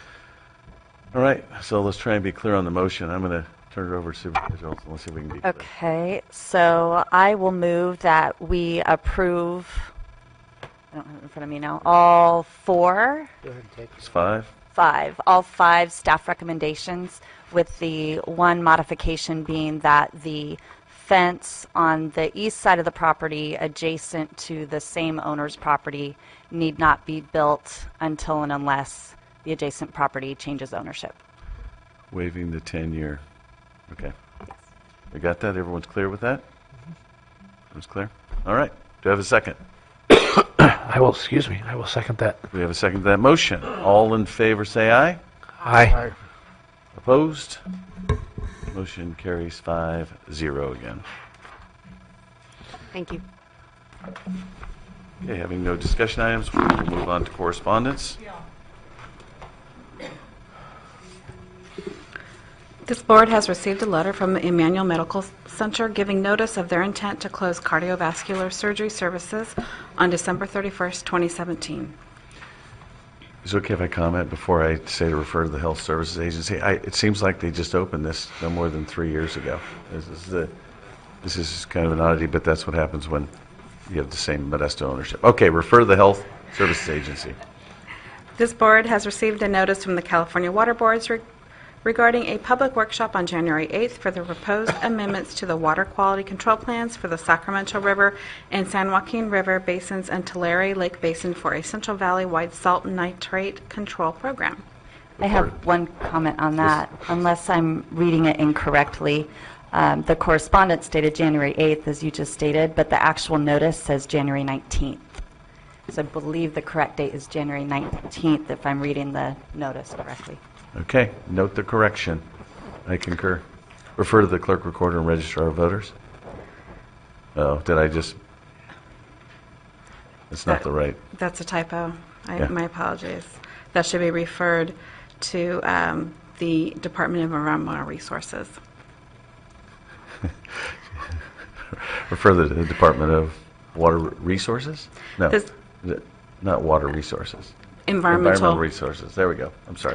All right. So let's try and be clear on the motion. I'm going to turn it over to Supervisor Olson. Let's see if we can be clear. Okay. So I will move that we approve, I don't have it in front of me now, all four, Go ahead and take It's five. five, all five staff recommendations, with the one modification being that the fence on the east side of the property adjacent to the same owner's property need not be built until and unless the adjacent property changes ownership. Waiving the ten-year. Okay. We got that? Everyone's clear with that? Everyone's clear? All right. Do I have a second? I will, excuse me, I will second that. We have a second to that motion. All in favor say aye. Aye. Opposed? Motion carries five zero again. Thank you. Okay, having no discussion items, we will move on to correspondence. This board has received a letter from the Emmanuel Medical Center giving notice of their intent to close cardiovascular surgery services on December thirty-first, twenty seventeen. Is it okay if I comment before I say to refer to the Health Services Agency? I, it seems like they just opened this no more than three years ago. This is, the, this is kind of an oddity, but that's what happens when you have the same Modesto ownership. Okay, refer to the Health Services Agency. This board has received a notice from the California Water Boards re- regarding a public workshop on January eighth for the proposed amendments to the water quality control plans for the Sacramento River and San Joaquin River basins and Tulare Lake Basin for a Central Valley-wide salt and nitrate control program. I have one comment on that, unless I'm reading it incorrectly. Um, the correspondence dated January eighth, as you just stated, but the actual notice says January nineteenth. So I believe the correct date is January nineteenth, if I'm reading the notice correctly. Okay, note the correction. I concur. Refer to the clerk, recorder, and registrar of voters. Oh, did I just? That's not That- the right. That's a typo. I, Yeah. My apologies. That should be referred to um, the Department of Environmental Resources. Refer to the Department of Water Resources? No, This- Is it- not Water Resources. Environmental- Environmental Resources. There we go. I'm sorry.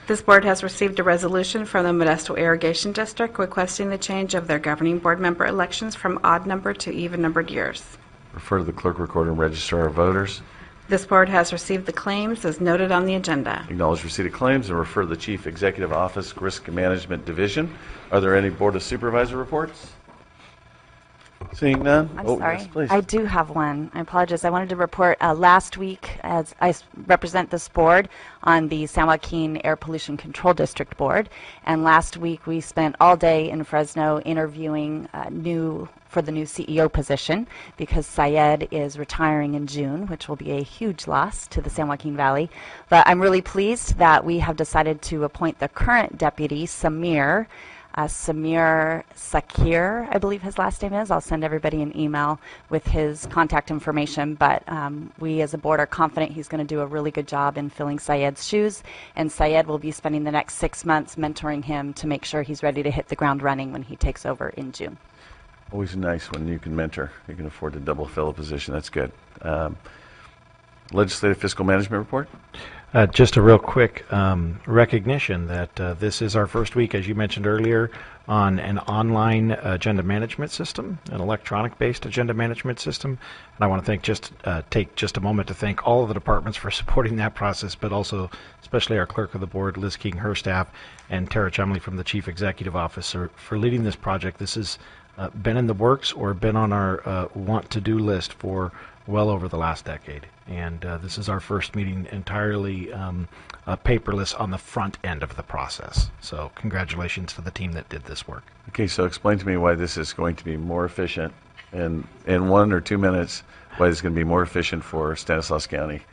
This board has received a resolution from the Modesto Irrigation District requesting the change of their governing board member elections from odd number to even numbered years. Refer to the clerk, recorder, and registrar of voters. This board has received the claims as noted on the agenda. Acknowledge receipt of claims and refer to the Chief Executive Office Risk Management Division. Are there any Board of Supervisor reports? Seeing none? I'm oh, sorry. Yes, please. I do have one. I apologize. I wanted to report uh, last week, as I s- represent this board on the San Joaquin Air Pollution Control District Board. And last week we spent all day in Fresno interviewing uh, new for the new C E O position because Syed is retiring in June, which will be a huge loss to the San Joaquin Valley. But I'm really pleased that we have decided to appoint the current deputy, Samir. Uh, Samir Sakir, I believe his last name is. I'll send everybody an email with his contact information, but um, we as a board are confident he's going to do a really good job in filling Syed's shoes, and Syed will be spending the next six months mentoring him to make sure he's ready to hit the ground running when he takes over in June. Always nice when you can mentor. You can afford to double fill a position. That's good. Um, Legislative Fiscal Management Report? Uh, just a real quick um, recognition that uh, this is our first week, as you mentioned earlier, on an online agenda management system, an electronic-based agenda management system. And I want to thank just uh, take just a moment to thank all of the departments for supporting that process, but also especially our clerk of the board, Liz King, her staff, and Tara Chumley from the Chief Executive Officer for leading this project. This has uh, been in the works or been on our uh, want-to-do list for well over the last decade. And uh, this is our first meeting entirely um, uh, paperless on the front end of the process. So congratulations to the team that did this work. Okay, so explain to me why this is going to be more efficient in, in one or two minutes, why this is going to be more efficient for Stanislaus County.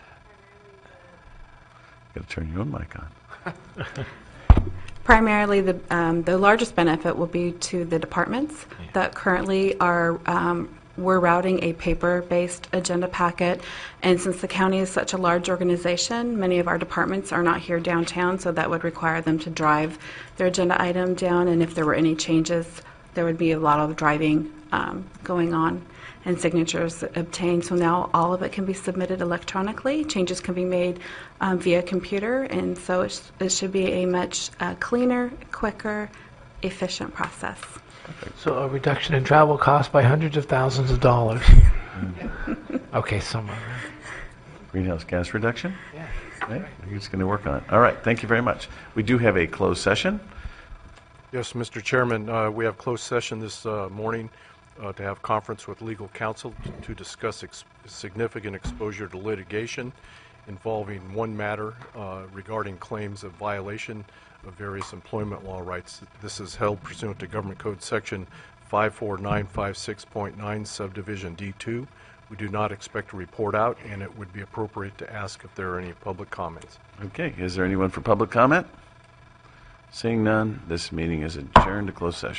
Got to turn your own mic on. Primarily, the, um, the largest benefit will be to the departments that currently are um, we're routing a paper-based agenda packet, and since the county is such a large organization, many of our departments are not here downtown, so that would require them to drive their agenda item down, and if there were any changes, there would be a lot of driving um, going on and signatures obtained. So now all of it can be submitted electronically. Changes can be made um, via computer, and so it, sh- it should be a much uh, cleaner, quicker, efficient process. So a reduction in travel costs by hundreds of thousands of dollars. Okay, somewhere. Greenhouse gas reduction? Yeah. Okay, you're just going to work on it. All right, thank you very much. We do have a closed session. Yes, Mister Chairman, uh, we have closed session this uh, morning uh, to have conference with legal counsel t- to discuss ex- significant exposure to litigation involving one matter uh, regarding claims of violation of various employment law rights. This is held pursuant to Government Code Section five four nine five six point nine, Subdivision D two. We do not expect a report out, and it would be appropriate to ask if there are any public comments. Okay, is there anyone for public comment? Seeing none, this meeting is adjourned to closed session.